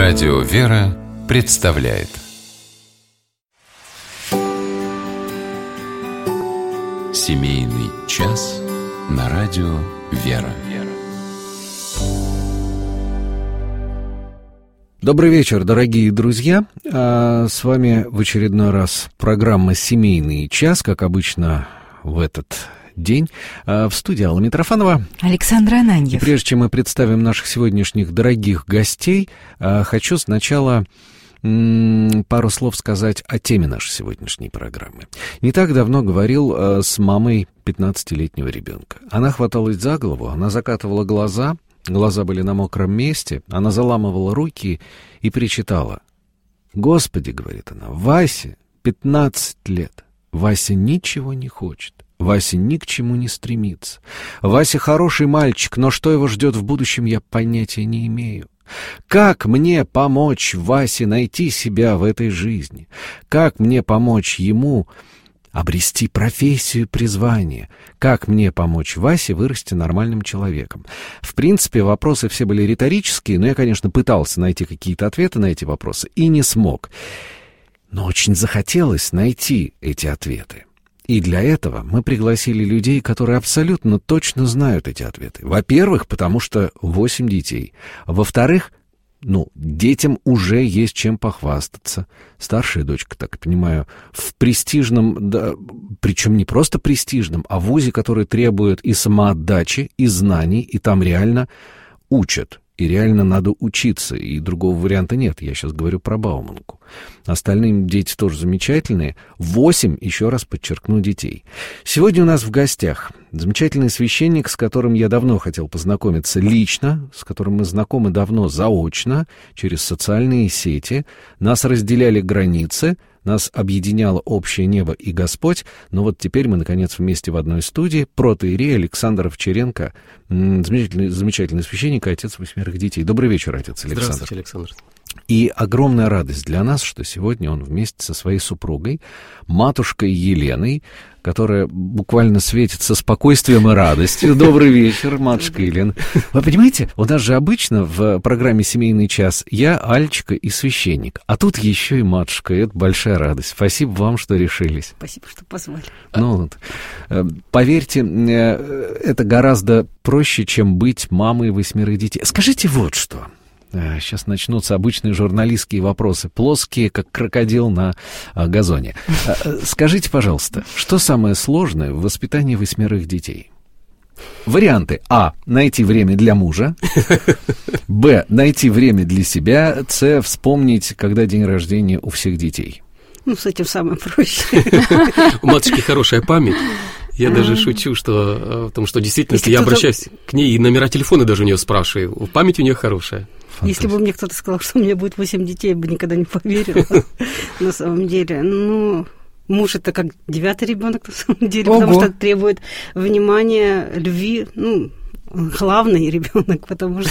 Радио «Вера» представляет Семейный час на радио «Вера». Добрый вечер, дорогие друзья. С вами в очередной раз программа «Семейный час», как обычно в этот день. В студии Алла Митрофанова, Александр Ананьев. И прежде чем мы представим наших сегодняшних дорогих гостей, хочу сначала пару слов сказать о теме нашей сегодняшней программы. Не так давно говорил с мамой 15-летнего ребенка. Она хваталась за голову, она закатывала глаза были на мокром месте, она заламывала руки и причитала. «Господи, — говорит она, — Васе 15 лет, Вася ничего не хочет. Вася ни к чему не стремится. Вася хороший мальчик, но что его ждет в будущем, я понятия не имею. Как мне помочь Васе найти себя в этой жизни? Как мне помочь ему обрести профессию, призвание? Как мне помочь Васе вырасти нормальным человеком?» В принципе, вопросы все были риторические, но я, конечно, пытался найти какие-то ответы на эти вопросы и не смог. Но очень захотелось найти эти ответы. И для этого мы пригласили людей, которые абсолютно точно знают эти ответы. Во-первых, потому что 8 детей. Во-вторых, детям уже есть чем похвастаться. Старшая дочка, так я понимаю, в престижном, да, причем не просто престижном, а вузе, который требует и самоотдачи, и знаний, и там реально учат. И реально надо учиться, и другого варианта нет. Я сейчас говорю про Бауманку. Остальные дети тоже замечательные. 8, еще раз подчеркну, детей. Сегодня у нас в гостях замечательный священник, с которым я давно хотел познакомиться лично, с которым мы знакомы давно заочно, через социальные сети. Нас разделяли границы, нас объединяло общее небо и Господь, но вот теперь мы, наконец, вместе в одной студии. Протоиерей Александр Овчаренко, замечательный священник и отец 8 детей. Добрый вечер, отец Александр. Здравствуйте, Александр. И огромная радость для нас, что сегодня он вместе со своей супругой, матушкой Еленой, которая буквально светится спокойствием и радостью. Добрый вечер, матушка Елена. Вы понимаете, у нас же обычно в программе «Семейный час» я, Альчика и священник, а тут еще и матушка, и это большая радость. Спасибо вам, что решились. Спасибо, что позвали. Поверьте, это гораздо проще, чем быть мамой 8 детей. Скажите вот что. Сейчас начнутся обычные журналистские вопросы, плоские, как крокодил на газоне. Скажите, пожалуйста, что самое сложное в воспитании 8 детей? Варианты. А. Найти время для мужа. Б. Найти время для себя. С. Вспомнить, когда день рождения у всех детей. С этим самое проще. У матушки хорошая память. Я даже шучу, что действительно, если я обращаюсь к ней, и номера телефона даже у нее спрашиваю, память у нее хорошая. Если бы мне кто-то сказал, что у меня будет 8 детей, я бы никогда не поверила. На самом деле, муж это как 9-й ребенок, на самом деле, потому что требует внимания, любви. Главный ребенок, потому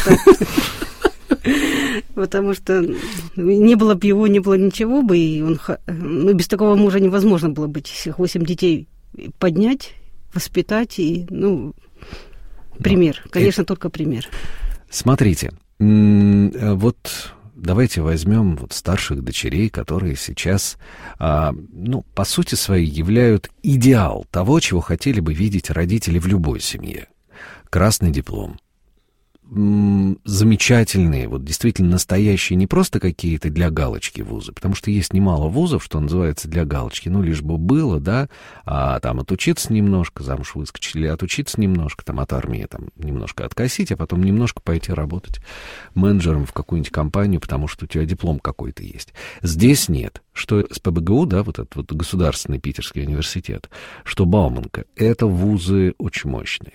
что не было бы его, не было ничего бы, и без такого мужа невозможно было бы всех 8 детей поднять, воспитать, и, пример, конечно, только пример. Смотрите, вот давайте возьмем старших дочерей, которые сейчас, по сути своей, являют идеал того, чего хотели бы видеть родители в любой семье. Красный диплом. Замечательные, действительно настоящие, не просто какие-то для галочки вузы, потому что есть немало вузов, что называется, для галочки, лишь бы было, да, а там отучиться немножко, замуж выскочили, отучиться немножко, там от армии там немножко откосить, а потом немножко пойти работать менеджером в какую-нибудь компанию, потому что у тебя диплом какой-то есть. Здесь нет. Что СПбГУ, да, этот государственный Питерский университет, что Бауманка, это вузы очень мощные.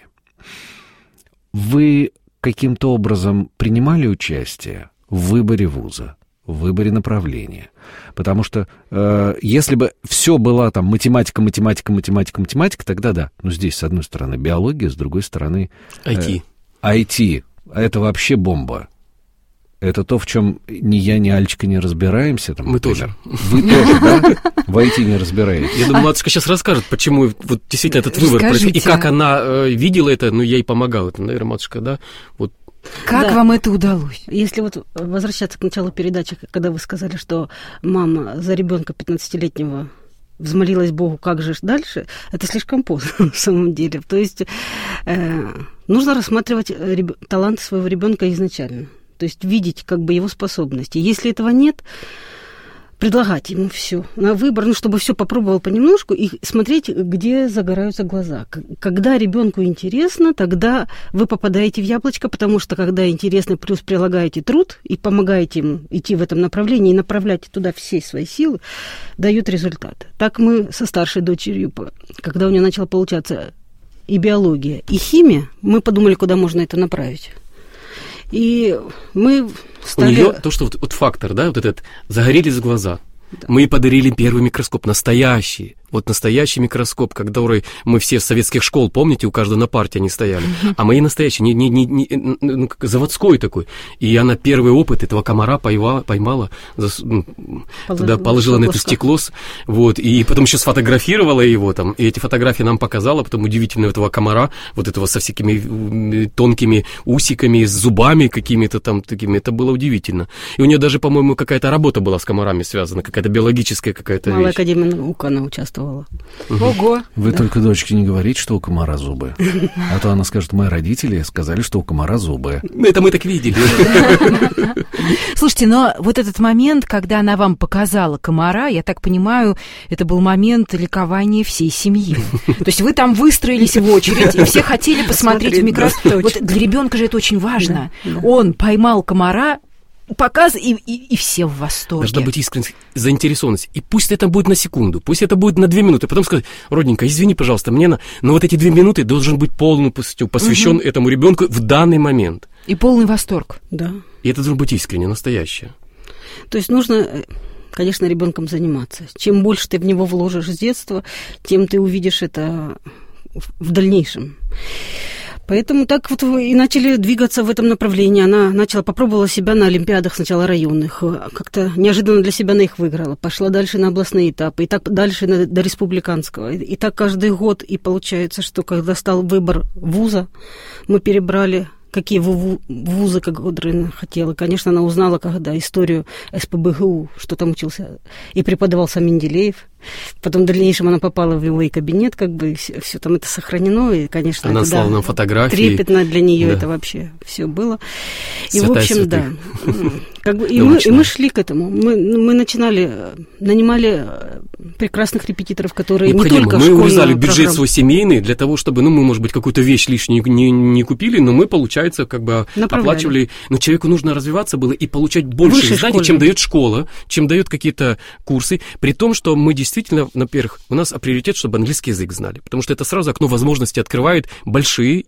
Вы каким-то образом принимали участие в выборе вуза, в выборе направления? Потому что если бы все была там математика, тогда да. Но здесь, с одной стороны, биология, с другой стороны... IT. Это вообще бомба. Это то, в чем ни я, ни Альчика не разбираемся. Там, мы тоже. Вы тоже, да? В IT не разбираетесь. Я думаю, матушка сейчас расскажет, почему действительно этот выбор происходит. И как она видела это, я ей помогал. Это, наверное, матушка, да? Как вам это удалось? Если вот возвращаться к началу передачи, когда вы сказали, что мама за ребенка 15-летнего взмолилась Богу, как же дальше, это слишком поздно на самом деле. То есть нужно рассматривать талант своего ребенка изначально. То есть видеть как бы его способности. Если этого нет, предлагать ему все на выбор, чтобы все попробовал понемножку и смотреть, где загораются глаза. Когда ребенку интересно, тогда вы попадаете в яблочко, потому что когда интересно, плюс прилагаете труд и помогаете ему идти в этом направлении и направляете туда все свои силы, дают результат. Так мы со старшей дочерью, когда у нее начала получаться и биология, и химия, мы подумали, куда можно это направить. И мы стали... У нее то, что вот фактор, да, вот этот, загорелись глаза. Да. Мы подарили первый микроскоп, настоящий. Вот настоящий микроскоп, который мы все с советских школ, помните, у каждого на парте они стояли. А мои настоящие, не заводской такой. И она первый опыт этого комара поймала, туда положила на это стекло, вот, и потом еще сфотографировала его там, и эти фотографии нам показала, потом удивительно этого комара, вот этого со всякими тонкими усиками, с зубами какими-то там такими, это было удивительно. И у нее даже, по-моему, какая-то работа была с комарами связана, какая-то биологическая какая-то вещь. Малая академия наук, она участвовала. Ого! Вы только дочке не говорите, что у комара зубы. А то она скажет, мои родители сказали, что у комара зубы. Это мы так видели. Слушайте, но вот этот момент, когда она вам показала комара, я так понимаю, это был момент ликования всей семьи. То есть вы там выстроились в очередь, и все хотели посмотреть в микроскоп. Вот для ребенка же это очень важно. Он поймал комара, показ, и все в восторге. Должна быть искренность, заинтересованность. И пусть это будет на секунду, пусть это будет на 2 минуты. Потом сказать, родненько, извини, пожалуйста, но вот эти 2 минуты должен быть полностью посвящен этому ребенку в данный момент. И полный восторг. Да. И это должно быть искренне, настоящее. То есть нужно, конечно, ребенком заниматься. Чем больше ты в него вложишь с детства, тем ты увидишь это в дальнейшем. Поэтому так вот и начали двигаться в этом направлении. Она попробовала себя на олимпиадах сначала районных, как-то неожиданно для себя на их выиграла, пошла дальше на областные этапы, и так дальше до республиканского. И так каждый год, и получается, что когда стал выбор вуза, мы перебрали, какие вузы, которые она хотела. Конечно, она узнала, когда историю СПбГУ, что там учился и преподавал сам Менделеев. Потом в дальнейшем она попала в его и кабинет, как бы все там это сохранено, и, конечно, она это, слала нам фотографии. Трепетно для нее да. Это вообще все было. И, святая в общем, святых. да. Как бы, и мы шли к этому. Мы нанимали прекрасных репетиторов, которые не только мы урезали бюджет программу. свой семейный для того, чтобы, мы, может быть, какую-то вещь лишнюю не купили, но мы, получается, как бы оплачивали. Но человеку нужно развиваться было и получать больше знаний, чем дает школа, чем дает какие-то курсы, при том, что мы действительно, во-первых, у нас приоритет, чтобы английский язык знали, потому что это сразу окно возможностей открывает большие.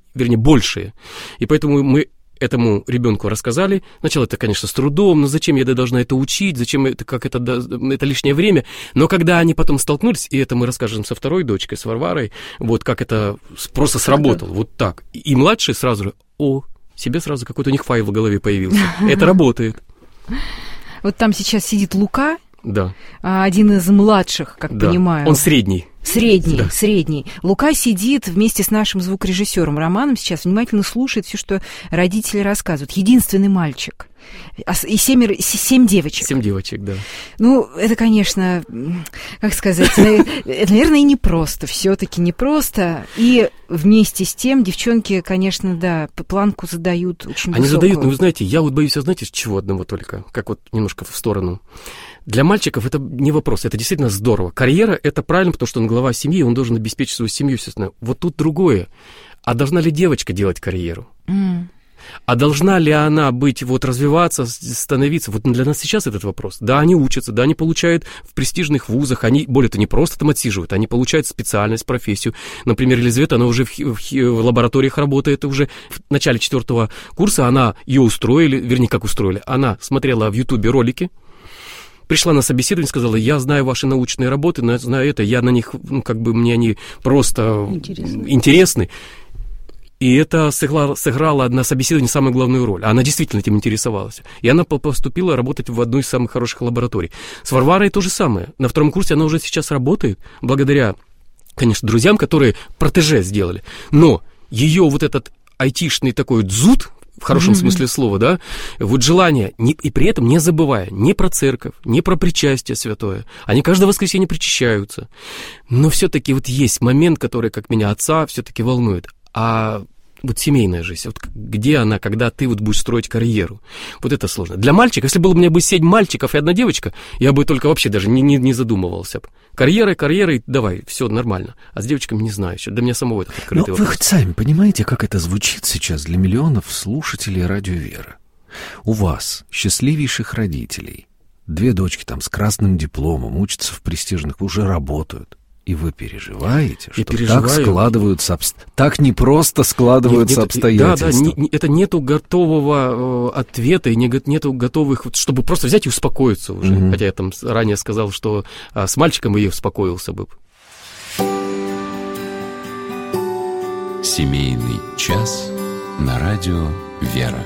И поэтому мы этому ребенку рассказали. Сначала это, конечно, с трудом, но зачем я должна это учить, зачем это лишнее время. Но когда они потом столкнулись, и это мы расскажем со второй дочкой, с Варварой, вот как это просто сработало, вот так. И младший сразу же, себе сразу какой-то у них файл в голове появился. Это работает. Вот там сейчас сидит Лука, да. Один из младших, как понимаю. Он средний. Средний. Лука сидит вместе с нашим звукорежиссером Романом сейчас, внимательно слушает все, что родители рассказывают. Единственный мальчик. И 7 девочек. 7 девочек, да. Ну, это, конечно, как сказать, это, наверное, и непросто, все-таки непросто. И вместе с тем девчонки, конечно, да, планку задают очень высокую. Они задают, но вы знаете, я вот боюсь, знаете, чего одного только, как вот немножко в сторону. Для мальчиков это не вопрос, это действительно здорово. Карьера — это правильно, потому что он глава семьи, он должен обеспечить свою семью, естественно. Вот тут другое. А должна ли девочка делать карьеру? А должна ли она развиваться, становиться? Вот для нас сейчас этот вопрос. Да, они учатся, да, они получают в престижных вузах, они, более того, не просто там отсиживают, они получают специальность, профессию. Например, Елизавета, она уже в лабораториях работает, уже в начале 4 курса она ее устроили, вернее, как устроили, она смотрела в Ютубе ролики, пришла на собеседование, сказала, я знаю ваши научные работы, знаю это, я на них, мне они просто интересны. И это сыграло на собеседовании самую главную роль. Она действительно этим интересовалась. И она поступила работать в одну из самых хороших лабораторий. С Варварой то же самое. На 2 курсе она уже сейчас работает, благодаря, конечно, друзьям, которые протеже сделали. Но ее вот этот айтишный такой дзут хорошем смысле слова, да, вот желание, и при этом не забывая ни про церковь, ни про причастие святое. Они каждое воскресенье причащаются. Но все-таки вот есть момент, который, как меня отца, все-таки волнует. А вот семейная жизнь, вот где она, когда ты вот будешь строить карьеру? Вот это сложно. Для мальчика, если было бы у меня бы 7 мальчиков и 1 девочка, я бы только вообще даже не задумывался. Карьерой, давай, все нормально. А с девочками не знаю еще. Для меня самого это открытый вопрос. Вы хоть сами понимаете, как это звучит сейчас для миллионов слушателей радио «Вера»? У вас, счастливейших родителей, 2 дочки там с красным дипломом, учатся в престижных, уже работают. И вы переживаете, что так складываются так непросто складываются обстоятельства. Да, это нету готового ответа, и нету готовых, чтобы просто взять и успокоиться уже. Хотя я там ранее сказал, что с мальчиком я успокоился бы. Семейный час на радио «Вера».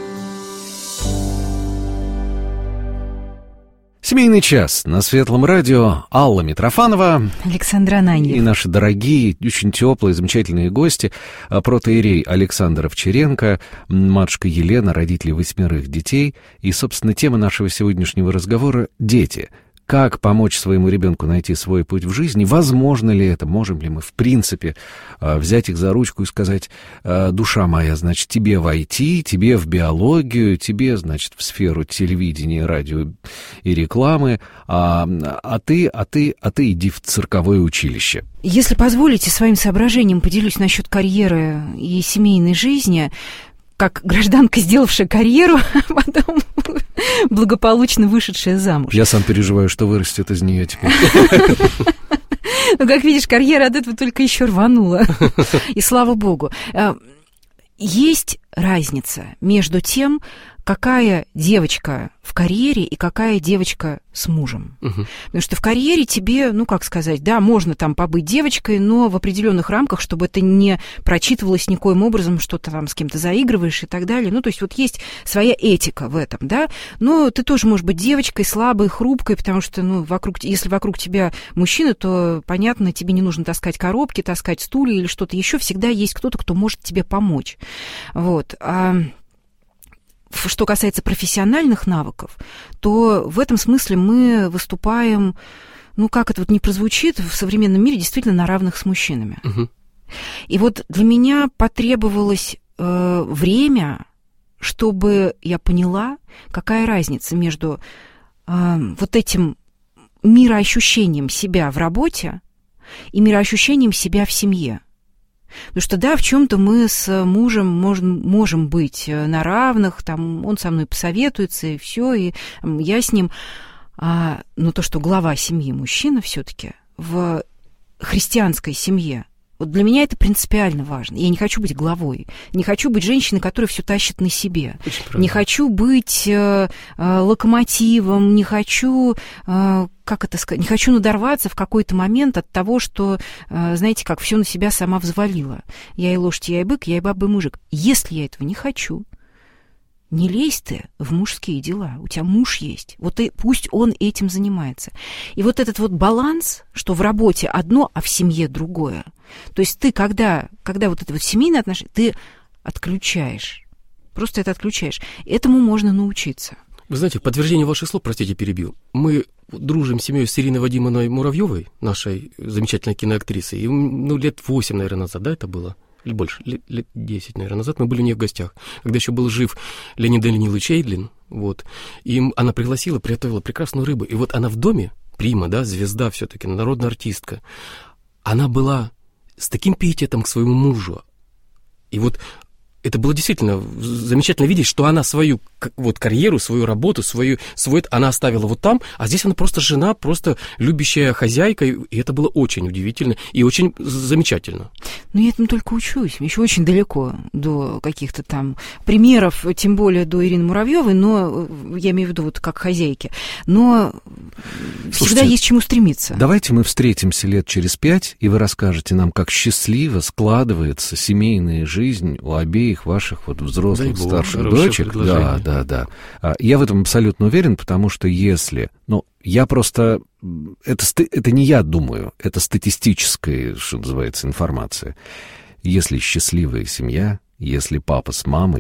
Семейный час на Светлом радио. Алла Митрофанова, Александр Ананьев и наши дорогие, очень теплые, замечательные гости, протоиерей Александр Овчаренко, матушка Елена, родители 8 детей. И, собственно, тема нашего сегодняшнего разговора — дети. Как помочь своему ребенку найти свой путь в жизни? Возможно ли это? Можем ли мы, в принципе, взять их за ручку и сказать: душа моя, значит, тебе войти, тебе в биологию, тебе, значит, в сферу телевидения, радио и рекламы, а ты иди в цирковое училище. Если позволите, своим соображением поделюсь насчет карьеры и семейной жизни. Как гражданка, сделавшая карьеру, а потом благополучно вышедшая замуж. Я сам переживаю, что вырастет из нее теперь. Ну, как видишь, карьера от этого только еще рванула. И слава богу. Есть разница между тем, какая девочка в карьере и какая девочка с мужем. Потому что в карьере тебе, да, можно там побыть девочкой, но в определенных рамках, чтобы это не прочитывалось никоим образом, что ты там с кем-то заигрываешь и так далее. То есть вот есть своя этика в этом, да. Но ты тоже можешь быть девочкой, слабой, хрупкой, потому что, если вокруг тебя мужчина, то, понятно, тебе не нужно таскать коробки, таскать стулья или что-то еще. Всегда есть кто-то, кто может тебе помочь. Вот. Что касается профессиональных навыков, то в этом смысле мы выступаем, как это вот не прозвучит, в современном мире действительно на равных с мужчинами. И вот для меня потребовалось время, чтобы я поняла, какая разница между вот этим мироощущением себя в работе и мироощущением себя в семье. Потому что, да, в чем-то мы с мужем можем быть на равных, там, он со мной посоветуется, и все, и я с ним. Но то, что глава семьи мужчина все-таки в христианской семье, вот для меня это принципиально важно. Я не хочу быть главой, не хочу быть женщиной, которая все тащит на себе, не хочу быть локомотивом, не хочу, не хочу надорваться в какой-то момент от того, что, знаете, как все на себя сама взвалила. Я и лошадь, я и бык, я и баба, и мужик. Если я этого не хочу, не лезь ты в мужские дела. У тебя муж есть. Вот и пусть он этим занимается. И вот этот вот баланс, что в работе одно, а в семье другое. То есть ты, когда вот это вот семейные отношения, ты отключаешь. Просто это отключаешь. Этому можно научиться. Вы знаете, в подтверждение ваших слов, простите, перебил. Мы дружим с семьей с Ириной Вадимовной Муравьевой, нашей замечательной киноактрисой. И, лет 8, наверное, назад, да, это было? Или больше, лет 10, наверное, назад мы были у нее в гостях, когда еще был жив Леонид Данилович Эйдлин, вот, и она приготовила прекрасную рыбу, и вот она в доме, прима, да, звезда все-таки, народная артистка, она была с таким пиететом к своему мужу, и вот это было действительно замечательно видеть, что она свою вот карьеру, свою работу, свой она оставила вот там, а здесь она просто жена, просто любящая хозяйка, и это было очень удивительно и очень замечательно. Но я этому только учусь, еще очень далеко до каких-то там примеров, тем более до Ирины Муравьевой, но я имею в виду вот как хозяйки. Но всегда есть чему стремиться. Давайте мы встретимся лет через 5, и вы расскажете нам, как счастливо складывается семейная жизнь у обеих ваших вот взрослых старших дочек. Да. Я в этом абсолютно уверен, потому что если... я просто... Это не я думаю, это статистическая, что называется, информация. Если счастливая семья, если папа с мамой,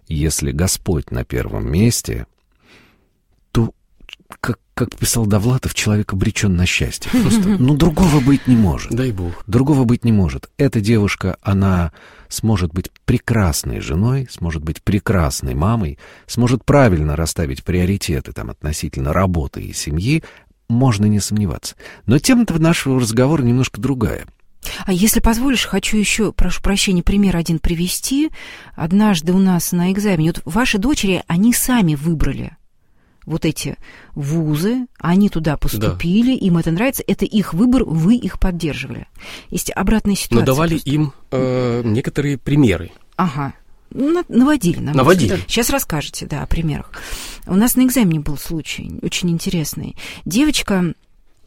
если Господь на первом месте, то, как писал Довлатов, человек обречен на счастье. Просто, другого быть не может. Дай Бог. Другого быть не может. Эта девушка, она сможет быть прекрасной женой, сможет быть прекрасной мамой, сможет правильно расставить приоритеты там, относительно работы и семьи, можно не сомневаться. Но тема-то нашего разговора немножко другая. А если позволишь, хочу еще, прошу прощения, пример один привести. Однажды у нас на экзамене, вот ваши дочери, они сами выбрали вот эти вузы, они туда поступили, да. Им это нравится, это их выбор, вы их поддерживали. Есть обратная ситуация. Но давали просто им некоторые примеры. Ага. Наводили. Наводили. Сейчас расскажете, да, о примерах. У нас на экзамене был случай очень интересный. Девочка,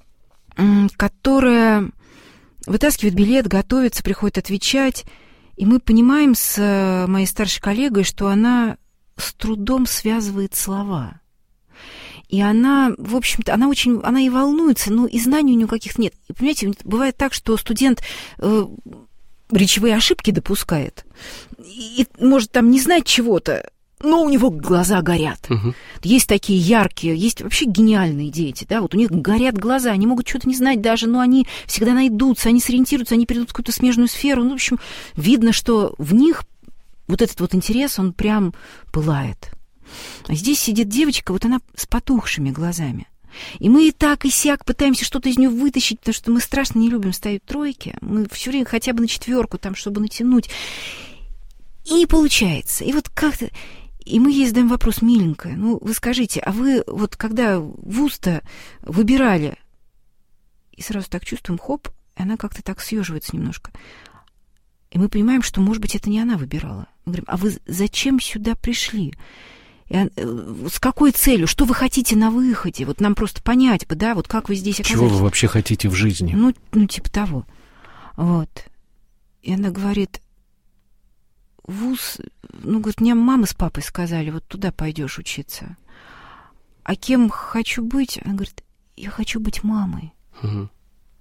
которая вытаскивает билет, готовится, приходит отвечать, и мы понимаем с моей старшей коллегой, что она с трудом связывает слова. И она, в общем-то, она и волнуется, но и знаний у нее каких-то нет. И, понимаете, бывает так, что студент речевые ошибки допускает, и может там не знать чего-то, но у него глаза горят. Угу. Есть такие яркие, есть вообще гениальные дети, да, вот у них горят глаза, они могут что-то не знать даже, но они всегда найдутся, они сориентируются, они перейдут в какую-то смежную сферу. Ну, в общем, видно, что в них вот этот вот интерес, он прям пылает. А здесь сидит девочка, вот она с потухшими глазами. И мы и так, и сяк пытаемся что-то из нее вытащить, потому что мы страшно не любим ставить тройки. Мы все время хотя бы на 4, там, чтобы натянуть. И не получается. И вот как-то... И мы ей задаем вопрос: миленькая, ну вы скажите, а вы вот когда вуз-то выбирали, и сразу так чувствуем, хоп, и она как-то так съеживается немножко. И мы понимаем, что, может быть, это не она выбирала. Мы говорим: а вы зачем сюда пришли? С какой целью? Что вы хотите на выходе? Вот нам просто понять бы, да, вот как вы здесь оказались. Чего вы вообще хотите в жизни? Ну типа того. Вот. И она говорит: вуз, говорит, мне мама с папой сказали, вот туда пойдешь учиться. А кем хочу быть? Она говорит: я хочу быть мамой. Угу.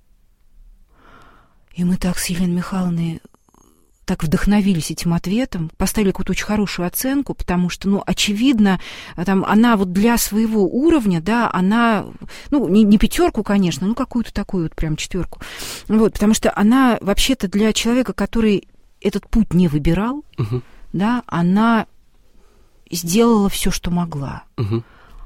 И мы так с Еленой Михайловной так вдохновились этим ответом, поставили какую-то очень хорошую оценку, потому что, очевидно, там, она вот для своего уровня, да, она, не 5, конечно, какую-то такую вот прям 4. Вот, потому что она вообще-то для человека, который этот путь не выбирал, угу. Да, она сделала все, что могла. Угу.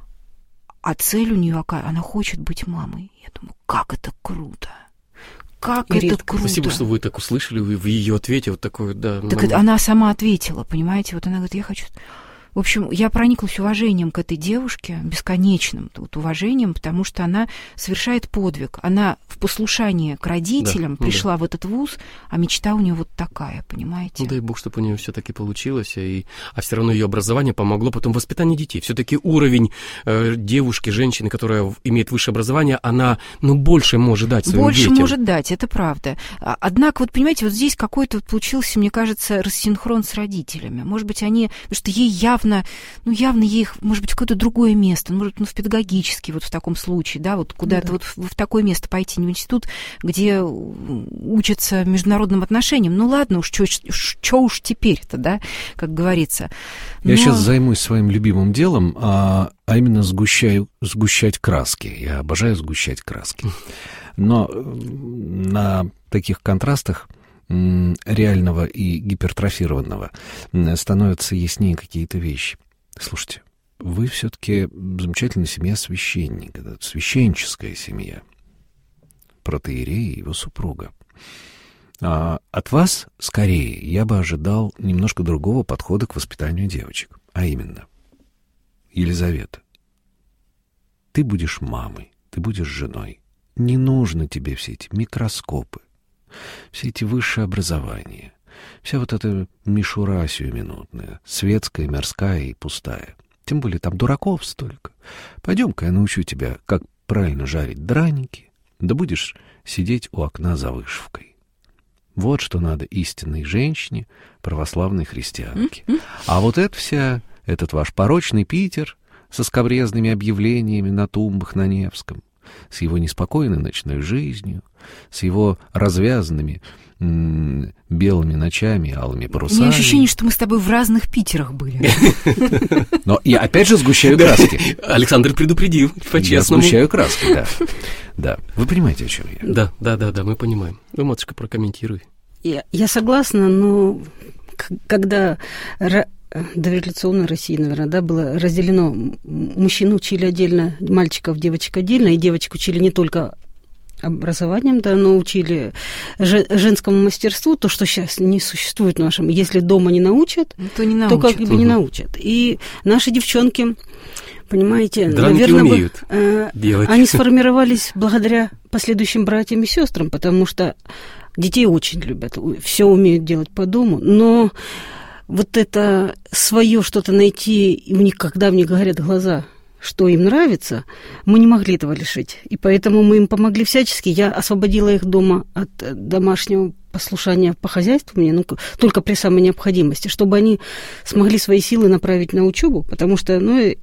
А цель у нее, она хочет быть мамой. Я думаю, как это круто. Как это круто. Спасибо, что вы так услышали в ее ответе вот такое, да. Так она сама ответила, понимаете, вот она говорит: я хочу... В общем, я прониклась уважением к этой девушке, бесконечным вот уважением, потому что она совершает подвиг. Она в послушании к родителям пришла в этот вуз, а мечта у нее вот такая, понимаете? Дай Бог, чтобы у нее все-таки получилось, а все равно ее образование помогло потом в воспитании детей. Все-таки уровень девушки, женщины, которая имеет высшее образование, она, больше может дать своим детям. Больше может дать, это правда. Однако, вот понимаете, вот здесь какой-то получился, мне кажется, рассинхрон с родителями. Может быть, они, потому что ей явно ей, может быть, в какое-то другое место, может быть, в педагогический, вот в таком случае, да, вот куда-то вот в такое место пойти, не в институт, где учатся международным отношениям. Ну, ладно уж, что уж теперь-то, да, как говорится. Я сейчас займусь своим любимым делом, а именно сгущать краски. Я обожаю сгущать краски. Но на таких контрастах реального и гипертрофированного становятся яснее какие-то вещи. Слушайте, вы все-таки замечательная семья священника, священническая семья, протоиерей и его супруга. От вас, скорее, я бы ожидал немножко другого подхода к воспитанию девочек. А именно: Елизавета, ты будешь мамой, ты будешь женой. Не нужно тебе все эти микроскопы, все эти высшие образования, вся вот эта мишура сиюминутная, светская, мирская и пустая. Тем более там дураков столько. Пойдем-ка я научу тебя, как правильно жарить драники, да будешь сидеть у окна за вышивкой. Вот что надо истинной женщине, православной христианке. А вот этот ваш порочный Питер со скабрезными объявлениями на тумбах на Невском, с его неспокойной ночной жизнью, с его развязанными белыми ночами, алыми парусами. У меня ощущение, что мы с тобой в разных Питерах были. Но я опять же сгущаю краски. Александр предупредил, по-честному. Я сгущаю краски, да. Да. Вы понимаете, о чем я? Да, мы понимаем. Ну, матушка, прокомментируй. Я согласна, но когда дореволюционной России, наверное, да, было разделено, мужчин учили отдельно, мальчиков, девочек отдельно, и девочек учили не только образованием, да, но учили женскому мастерству, то, что сейчас не существует в нашем. Если дома не научат, то как бы не научат. И наши девчонки, понимаете, дранки умеют делать. Они сформировались благодаря последующим братьям и сестрам, потому что детей очень любят, все умеют делать по дому, но вот это свое что-то найти, и у них, когда мне говорят глаза, что им нравится, мы не могли этого лишить. И поэтому мы им помогли всячески. Я освободила их дома от домашнего послушания по хозяйству мне, только при самой необходимости, чтобы они смогли свои силы направить на учебу, потому что,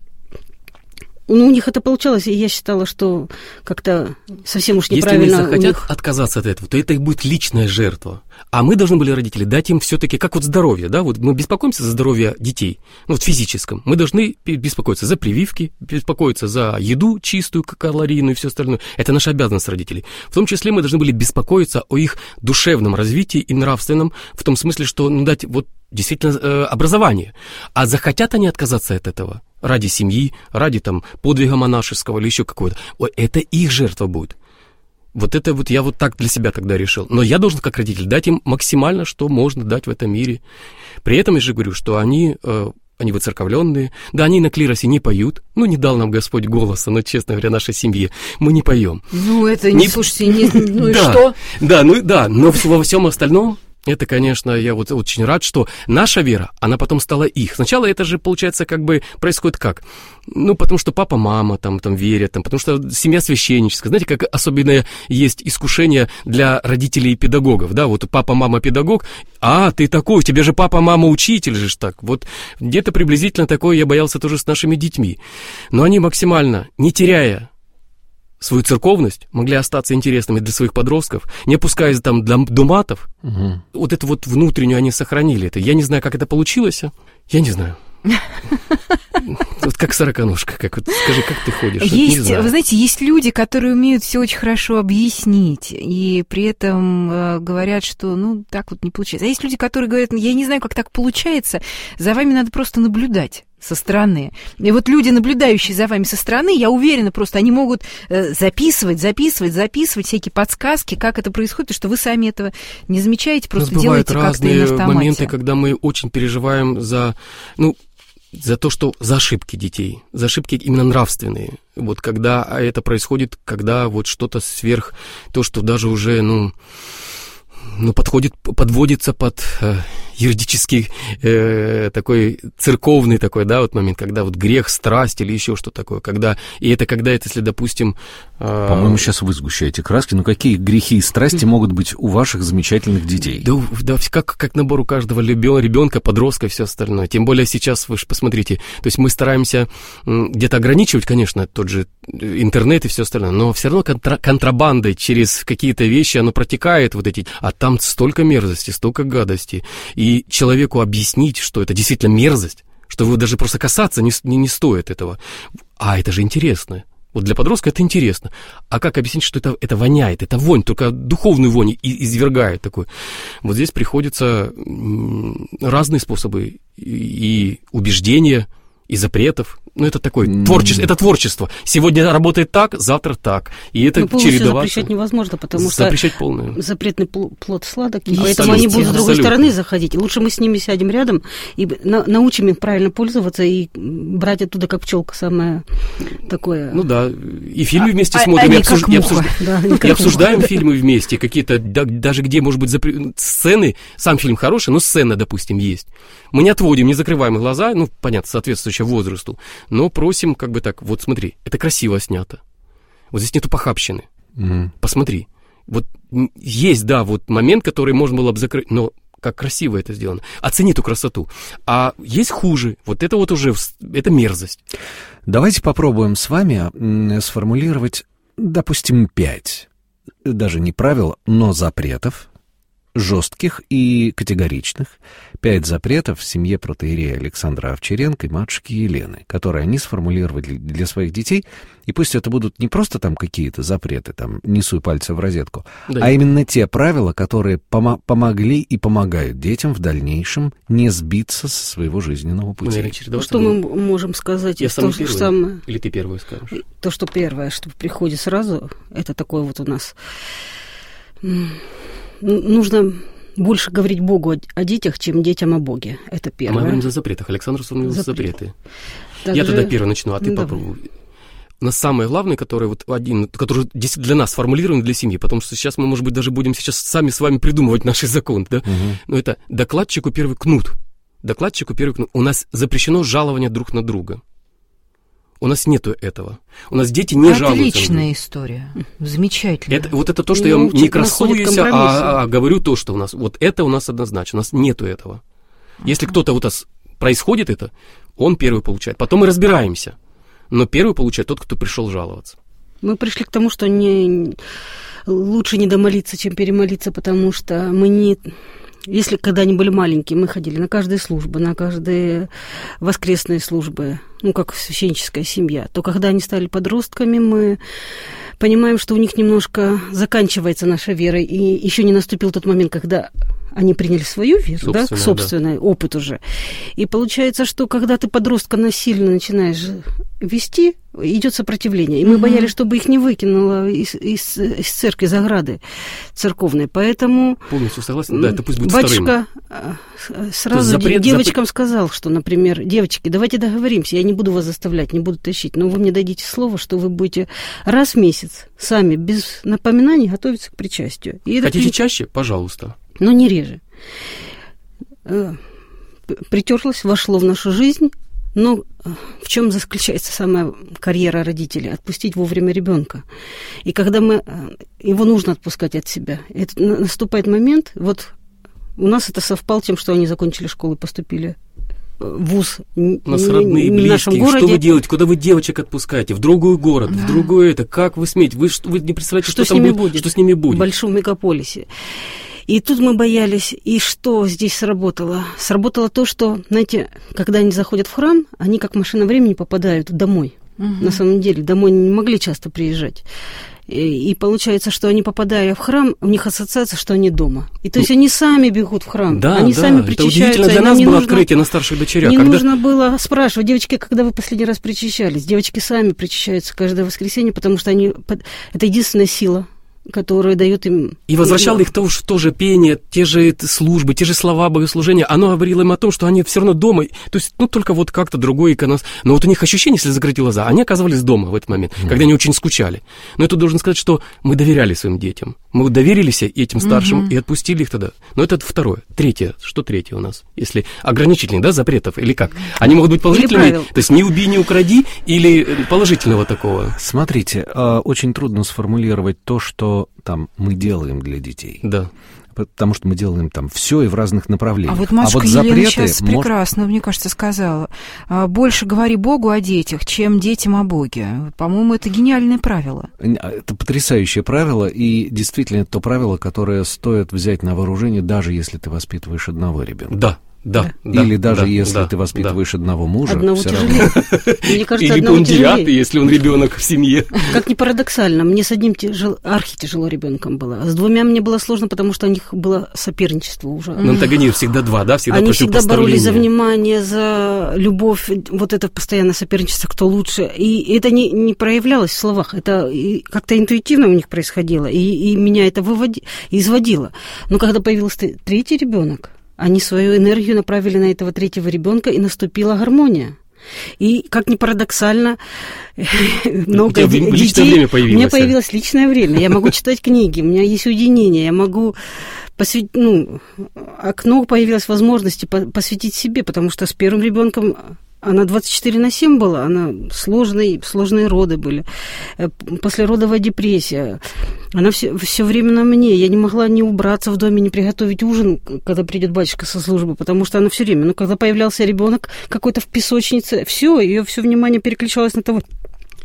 у них это получалось, и я считала, что как-то совсем уж неправильно. Если они захотят отказаться от этого, то это будет личная жертва. А мы должны были, родители, дать им все-таки, как вот здоровье, да, вот мы беспокоимся за здоровье детей, в физическом. Мы должны беспокоиться за прививки, беспокоиться за еду чистую, калорийную и все остальное. Это наша обязанность родителей. В том числе мы должны были беспокоиться о их душевном развитии и нравственном, в том смысле, что дать действительно образование. А захотят они отказаться от этого ради семьи, ради подвига монашеского или еще какого-то, это их жертва будет. Вот это я так для себя тогда решил. Но я должен, как родитель, дать им максимально, что можно дать в этом мире. При этом я же говорю, что они выцерковленные. Да, они на клиросе не поют. Не дал нам Господь голоса, но, честно говоря, нашей семье мы не поем. Это не слушайте, и что? Да, но во всем остальном. Это, конечно, я очень рад, что наша вера, она потом стала их. Сначала это же, получается, происходит как? Потому что папа, мама там верят, потому что семья священническая. Знаете, как особенное есть искушение для родителей и педагогов, да? Папа, мама, педагог, ты такой, у тебя же папа, мама, учитель же ж так. Где-то приблизительно такое я боялся тоже с нашими детьми. Но они максимально, не теряя свою церковность, могли остаться интересными для своих подростков, не опускаясь до матов. Угу. Эту внутреннюю они сохранили. Я не знаю, как это получилось. Я не знаю. Как сороконожка. Скажи, как ты ходишь? Вы знаете, есть люди, которые умеют все очень хорошо объяснить, и при этом говорят, что так не получается. А есть люди, которые говорят, я не знаю, как так получается, за вами надо просто наблюдать со стороны. И люди, наблюдающие за вами со стороны, я уверена, просто они могут записывать всякие подсказки, как это происходит, потому что вы сами этого не замечаете, просто делаете как-то и на автомате. Бывают разные моменты, когда мы очень переживаем за ошибки детей, за ошибки именно нравственные. Когда это происходит, когда что-то сверх, то, что даже уже, подводится под юридический такой церковный такой, момент, когда грех, страсть или еще что такое, когда это, если, допустим... По-моему, сейчас вы сгущаете краски, какие грехи и страсти могут быть у ваших замечательных детей? Да, как набор у каждого ребенка, подростка и все остальное. Тем более сейчас, вы же посмотрите, то есть мы стараемся где-то ограничивать, конечно, тот же интернет и все остальное, но все равно контрабандой через какие-то вещи оно протекает, а там столько мерзости, столько гадости. И человеку объяснить, что это действительно мерзость, что вы даже просто касаться не стоит этого. А это же интересно. Для подростка это интересно. А как объяснить, что это воняет, это вонь, только духовную вонь извергает такой. Здесь приходится разные способы и убеждения, и запретов. Это такое творчество. Сегодня работает так, завтра так. И это чередоваться. Запрещать невозможно, потому что запрещать полное. Запретный плод сладок, и поэтому они будут с другой стороны заходить. Лучше мы с ними сядем рядом и научим их правильно пользоваться и брать оттуда, как пчелка, самое такое. И фильмы вместе смотрим, и обсуждаем фильмы вместе, какие-то, даже где, может быть, сцены, сам фильм хороший, но сцена, допустим, есть. Мы не отводим, не закрываем глаза, понятно, соответствующее возрасту, но просим, смотри, это красиво снято. Здесь нету похабщины. Посмотри. Есть, момент, который можно было бы закрыть, но как красиво это сделано. Оцени эту красоту. А есть хуже. Это уже, это мерзость. Давайте попробуем с вами сформулировать допустим, 5, даже не правил, но запретов, жестких и категоричных, 5 запретов в семье протоиерея Александра Овчаренко и матушки Елены, которые они сформулировали для своих детей, и пусть это будут не просто там какие-то запреты, там, не суй пальцы в розетку, да, а именно те правила, которые помогли и помогают детям в дальнейшем не сбиться со своего жизненного пути. Что мы можем сказать? Я самый первый, или ты первый скажешь? То, что первое, что в приходе сразу, это такое вот у нас... Нужно больше говорить Богу о детях, чем детям о Боге. Это первое. Мы говорим за запретах. Александр сформулировал запреты. Я тогда первый начну, а ты попробуй. У нас самое главное, который для нас формулирован для семьи, потому что сейчас мы, может быть, даже будем сейчас сами с вами придумывать наши законы, да? Но это докладчику первый кнут. У нас запрещено жалование друг на друга. У нас нету этого. У нас дети не жалуются. Отличная история. Замечательно. Это то, что я не красуюсь, а говорю то, что у нас. Вот это у нас однозначно. У нас нету этого. Если кто-то у нас происходит это, он первый получает. Потом мы разбираемся. Но первый получает тот, кто пришел жаловаться. Мы пришли к тому, что лучше не домолиться, чем перемолиться, потому что мы не... Если когда они были маленькие, мы ходили на каждые службы, на каждые воскресные службы, как священническая семья, то когда они стали подростками, мы понимаем, что у них немножко заканчивается наша вера, и еще не наступил тот момент, когда они приняли свою веру, собственный опыт уже. И получается, что когда ты подростка насильно начинаешь вести, идет сопротивление. И мы боялись, чтобы их не выкинуло из церкви, из ограды церковной. Поэтому полностью согласен. Да, это пусть будет батюшка сразу девочкам сказал, что, например, девочки, давайте договоримся, я не буду вас заставлять, не буду тащить, но вы мне дадите слово, что вы будете раз в месяц сами, без напоминаний, готовиться к причастию. Хотите чаще? Пожалуйста. Но не реже. Притерлось, вошло в нашу жизнь. Но в чем заключается самая карьера родителей? Отпустить вовремя ребенка. И когда его нужно отпускать от себя, наступает момент, вот у нас это совпало тем, что они закончили школу и поступили в вуз. У нас родные, близкие. Что вы делаете? Куда вы девочек отпускаете? В другой город, в другой это. Как вы смеете? Вы не представляете, что с ними будет? Что с ними будет? В большом мегаполисе. И тут мы боялись, и что здесь сработало? Сработало то, что, знаете, когда они заходят в храм, они как машина времени попадают домой. На самом деле, домой не могли часто приезжать. И получается, что они, попадая в храм, у них ассоциация, что они дома. И то есть они сами бегут в храм, они сами причащаются. Это удивительно для нас было открытие на старших дочерях. Не нужно было спрашивать, девочки, когда вы последний раз причащались? Девочки сами причащаются каждое воскресенье, потому что это единственная сила, которое дает им... И возвращало их то же пение, те же службы, те же слова богослужения. Оно говорило им о том, что они все равно дома. То есть, только вот как-то другой иконос. Но вот у них ощущение, если закрыть глаза, они оказывались дома в этот момент, когда они очень скучали. Но это должен сказать, что мы доверяли своим детям. Мы доверились этим старшим и отпустили их тогда. Но это второе. Третье. Что третье у нас? Если ограничительные, запретов или как? Они могут быть положительными, то есть не убей, не укради, или положительного такого? Смотрите, очень трудно сформулировать то, что там мы делаем для детей. Да. Потому что мы делаем там все и в разных направлениях. А вот матушка Елена сейчас прекрасно, мне кажется, сказала. Больше говори Богу о детях, чем детям о Боге. По-моему, это гениальное правило. Это потрясающее правило, и действительно это то правило, которое стоит взять на вооружение, даже если ты воспитываешь одного ребенка. Да. Или даже если ты воспитываешь одного мужа, одного все тяжелее. равно. Мне кажется, или он девятый, если он ребенок в семье. Как ни парадоксально, мне с одним архитяжело ребенком было, а с двумя мне было сложно, потому что у них было соперничество уже. Но антагонизм всегда два, да? Всегда они всегда боролись за внимание, за любовь, вот это постоянное соперничество, кто лучше. И это не проявлялось в словах, это как-то интуитивно у них происходило, и меня это изводило. Но когда появился третий ребенок, они свою энергию направили на этого третьего ребенка, и наступила гармония. И, как ни парадоксально, много детей... У меня появилось личное время. Я могу читать книги, у меня есть уединение, я могу посвятить... окно появилась возможности посвятить себе, потому что с первым ребенком... Она 24/7 была, она сложные роды были, послеродовая депрессия. Она все время на мне. Я не могла ни убраться в доме, ни приготовить ужин, когда придет батюшка со службы, потому что она все время. Когда появлялся ребенок какой-то в песочнице, ее все внимание переключалось на того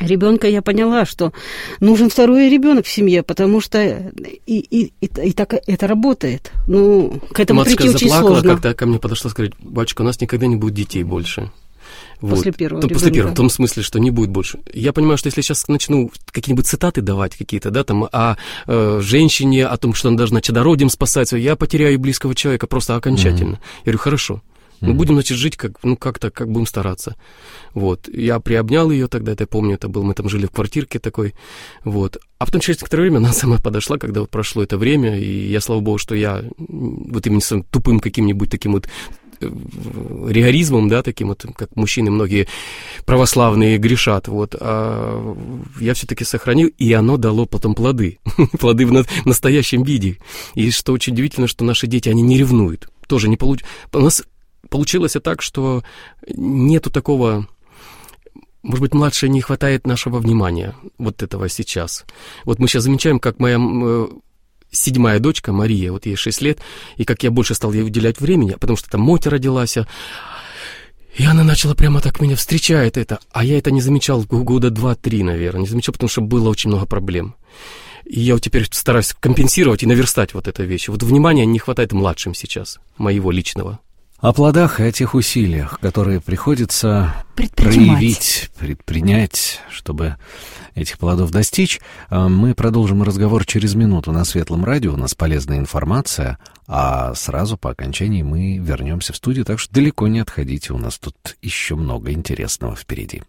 ребенка я поняла, что нужен второй ребенок в семье, потому что и так это работает. Ну, к этому матушка прийти очень заплакала, сложно. когда ко мне подошла сказать: батюшка, у нас никогда не будет детей больше. После первого ребенка. После первого, в том смысле, что не будет больше. Я понимаю, что если я сейчас начну какие-нибудь цитаты давать какие-то, да, там, о женщине, о том, что она должна чадородием спасаться, я потеряю близкого человека просто окончательно. Я говорю: хорошо. Мы будем, значит, жить как-то, как будем стараться. Вот. Я приобнял ее тогда, это я помню, мы там жили в квартирке такой. Вот. А потом через некоторое время она сама подошла, когда вот прошло это время, и я, слава богу, что я вот именно с тупым каким-нибудь таким вот ригоризмом, да, таким вот, как мужчины многие православные грешат, вот, а я все-таки сохранил, и оно дало потом плоды, плоды в настоящем виде. И что очень удивительно, что наши дети, они не ревнуют, тоже не у нас получилось так, что нету такого, может быть, младшей не хватает нашего внимания, вот этого сейчас. Вот мы сейчас замечаем, как моя 7-я дочка, Мария, вот ей 6 лет, и как я больше стал ей уделять времени, потому что там Мотя родилась, и она начала прямо так меня встречать это, а я это не замечал года 2-3, наверное, не замечал, потому что было очень много проблем. И я вот теперь стараюсь компенсировать и наверстать вот эту вещь. Вот внимания не хватает младшим сейчас, моего личного. О плодах и о тех усилиях, которые приходится проявить, предпринять, чтобы этих плодов достичь, мы продолжим разговор через минуту на Светлом радио. У нас полезная информация, а сразу по окончании мы вернемся в студию, так что далеко не отходите, у нас тут еще много интересного впереди.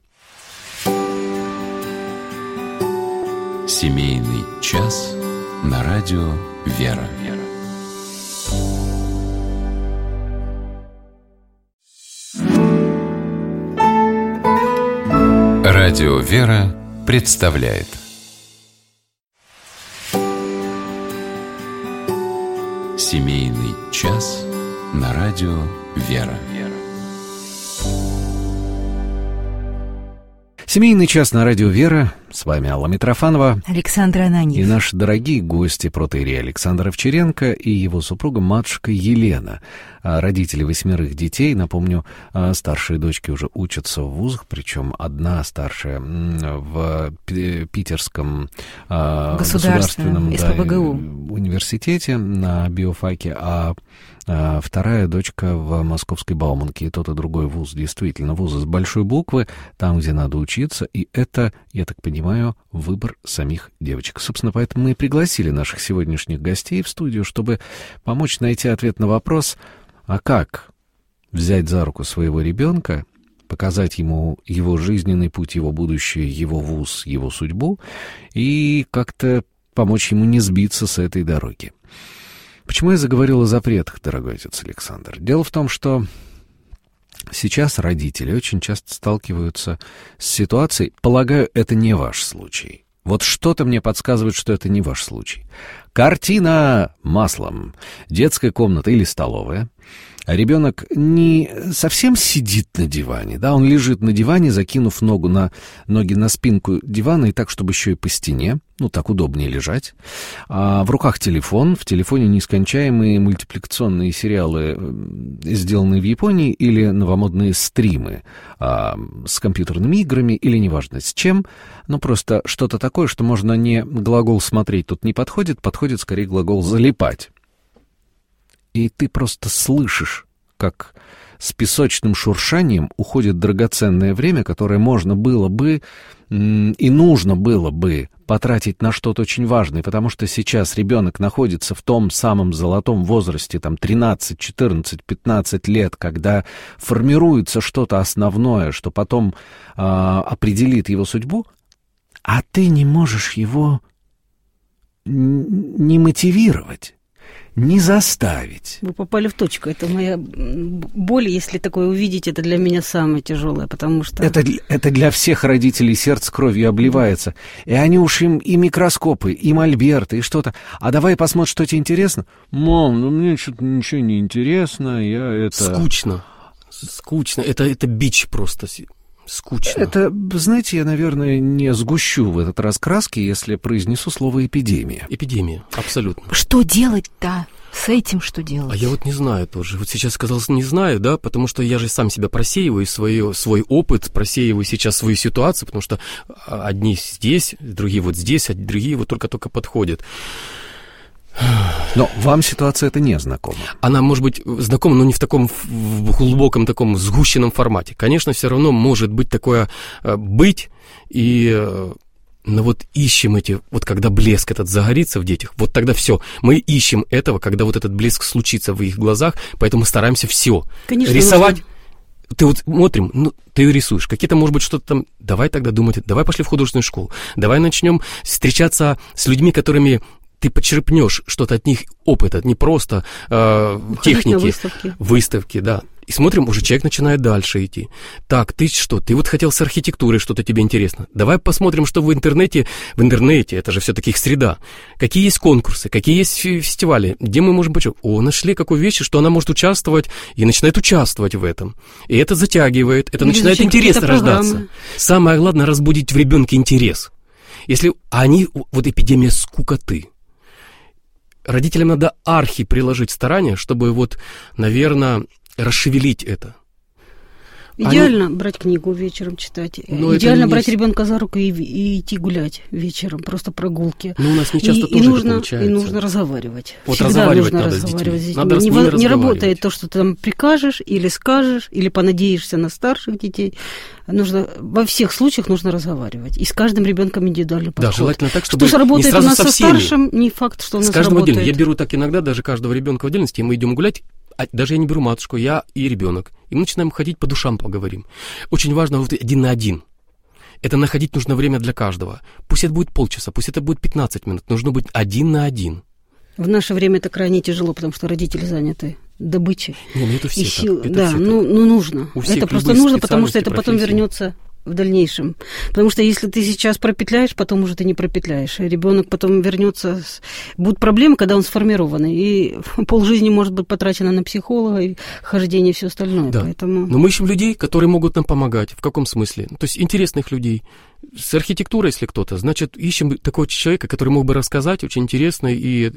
Семейный час на радио «Вера». Радио «Вера» представляет Семейный час на радио «Вера». Семейный час на радио «Вера». С вами Алла Митрофанова. Александр Ананьев. И наши дорогие гости, протоиерей Александр Овчаренко и его супруга матушка Елена. Родители 8 детей. Напомню, старшие дочки уже учатся в вузах, причем одна старшая в Питерском государственном университете на биофаке, а вторая дочка в Московской Бауманке. И тот, и другой вуз, действительно, вузы с большой буквы, там, где надо учиться, и это, я так понимаю, выбор самих девочек. Собственно, поэтому мы и пригласили наших сегодняшних гостей в студию, чтобы помочь найти ответ на вопрос, а как взять за руку своего ребенка, показать ему его жизненный путь, его будущее, его вуз, его судьбу, и как-то помочь ему не сбиться с этой дороги. Почему я заговорил о запретах, дорогой отец Александр? Дело в том, что сейчас родители очень часто сталкиваются с ситуацией, полагаю, это не ваш случай. Вот что-то мне подсказывает, что это не ваш случай. Картина маслом. Детская комната или столовая. А ребенок не совсем сидит на диване, да, он лежит на диване, закинув ноги на спинку дивана и так, чтобы еще и по стене, ну, так удобнее лежать. А в руках телефон, в телефоне нескончаемые мультипликационные сериалы, сделанные в Японии, или новомодные стримы с компьютерными играми, или неважно с чем, но просто что-то такое, что можно не глагол «смотреть» тут не подходит, подходит скорее глагол «залипать». И ты просто слышишь, как с песочным шуршанием уходит драгоценное время, которое можно было бы и нужно было бы потратить на что-то очень важное, потому что сейчас ребенок находится в том самом золотом возрасте, там 13, 14, 15 лет, когда формируется что-то основное, что потом определит его судьбу, а ты не можешь его не мотивировать. Не заставить. Вы попали в точку. Это моя боль, если такое увидеть, это для меня самое тяжелое, потому что... Это для всех родителей сердце кровью обливается. И они уж им и микроскопы, и мольберты, и что-то. А давай посмотрим, что тебе интересно. Мам, ну мне что-то ничего не интересно, Скучно. Это бич просто. Скучно. Это, знаете, я, наверное, не сгущу в этот раз краски, если произнесу слово «эпидемия». Эпидемия, абсолютно. Что делать-то? С этим что делать? А я вот не знаю тоже. Вот сейчас сказал, не знаю, да, потому что я же сам себя просеиваю, свой опыт, просеиваю сейчас свою ситуацию, потому что одни здесь, другие вот здесь, а другие вот только подходят. Но вам ситуация эта не знакома? Она может быть знакома, но не в таком в глубоком таком сгущенном формате. Конечно, все равно может быть такое быть, но вот ищем эти, вот когда блеск этот загорится в детях, вот тогда все. Мы ищем этого, когда вот этот блеск случится в их глазах, поэтому стараемся все. Конечно, рисовать. Нужно. Ты вот смотрим, ну, ты рисуешь. Какие-то, может быть, что-то там. Давай тогда думать, давай пошли в художественную школу. Давай начнем встречаться с людьми, которыми ты почерпнешь что-то от них, опыта, не просто техники, выставки, да. И смотрим, уже человек начинает дальше идти. Так, ты что, ты вот хотел с архитектурой, что-то тебе интересно. Давай посмотрим, что в интернете, это же все-таки их среда. Какие есть конкурсы, какие есть фестивали, где мы можем почувствовать. Нашли какую вещь, что она может участвовать, и начинает участвовать в этом. И это затягивает, это начинает интерес рождаться. Самое главное, разбудить в ребенке интерес. Если они, вот эпидемия скукоты. Родителям надо приложить старания, чтобы вот, наверное, расшевелить это. Идеально брать книгу вечером читать. Идеально брать ребенка за руку и идти гулять вечером, просто прогулки. Но у нас не часто тоже это получается. И нужно разговаривать. Вот всегда разговаривать нужно надо разговаривать с детьми. Надо с ними не работает то, что ты там прикажешь или скажешь, или понадеешься на старших детей. Во всех случаях нужно разговаривать. И с каждым ребенком индивидуальный подход. Да, желательно так, чтобы что работает не сразу у нас со старшим, не факт, что у нас работает. С каждым отдельно. Я беру так иногда даже каждого ребенка в отдельности, и мы идем гулять. Даже я не беру матушку, я и ребенок. И мы начинаем ходить по душам, поговорим. Очень важно вот один на один. Это находить нужно время для каждого. Пусть это будет полчаса, пусть это будет 15 минут. Нужно быть один на один. В наше время это крайне тяжело, потому что родители заняты добычей. Это все сил. Так. Да, нужно. Это просто нужно, потому что это потом вернется в дальнейшем. Потому что если ты сейчас пропетляешь, потом уже ты не пропетляешь. И ребенок потом вернется. Будут проблемы, когда он сформированный. И полжизни может быть потрачено на психолога, и хождение и все остальное. Да. Поэтому... Но мы ищем людей, которые могут нам помогать. В каком смысле? То есть интересных людей. С архитектурой, если кто-то, значит, ищем такого человека, который мог бы рассказать, очень интересно,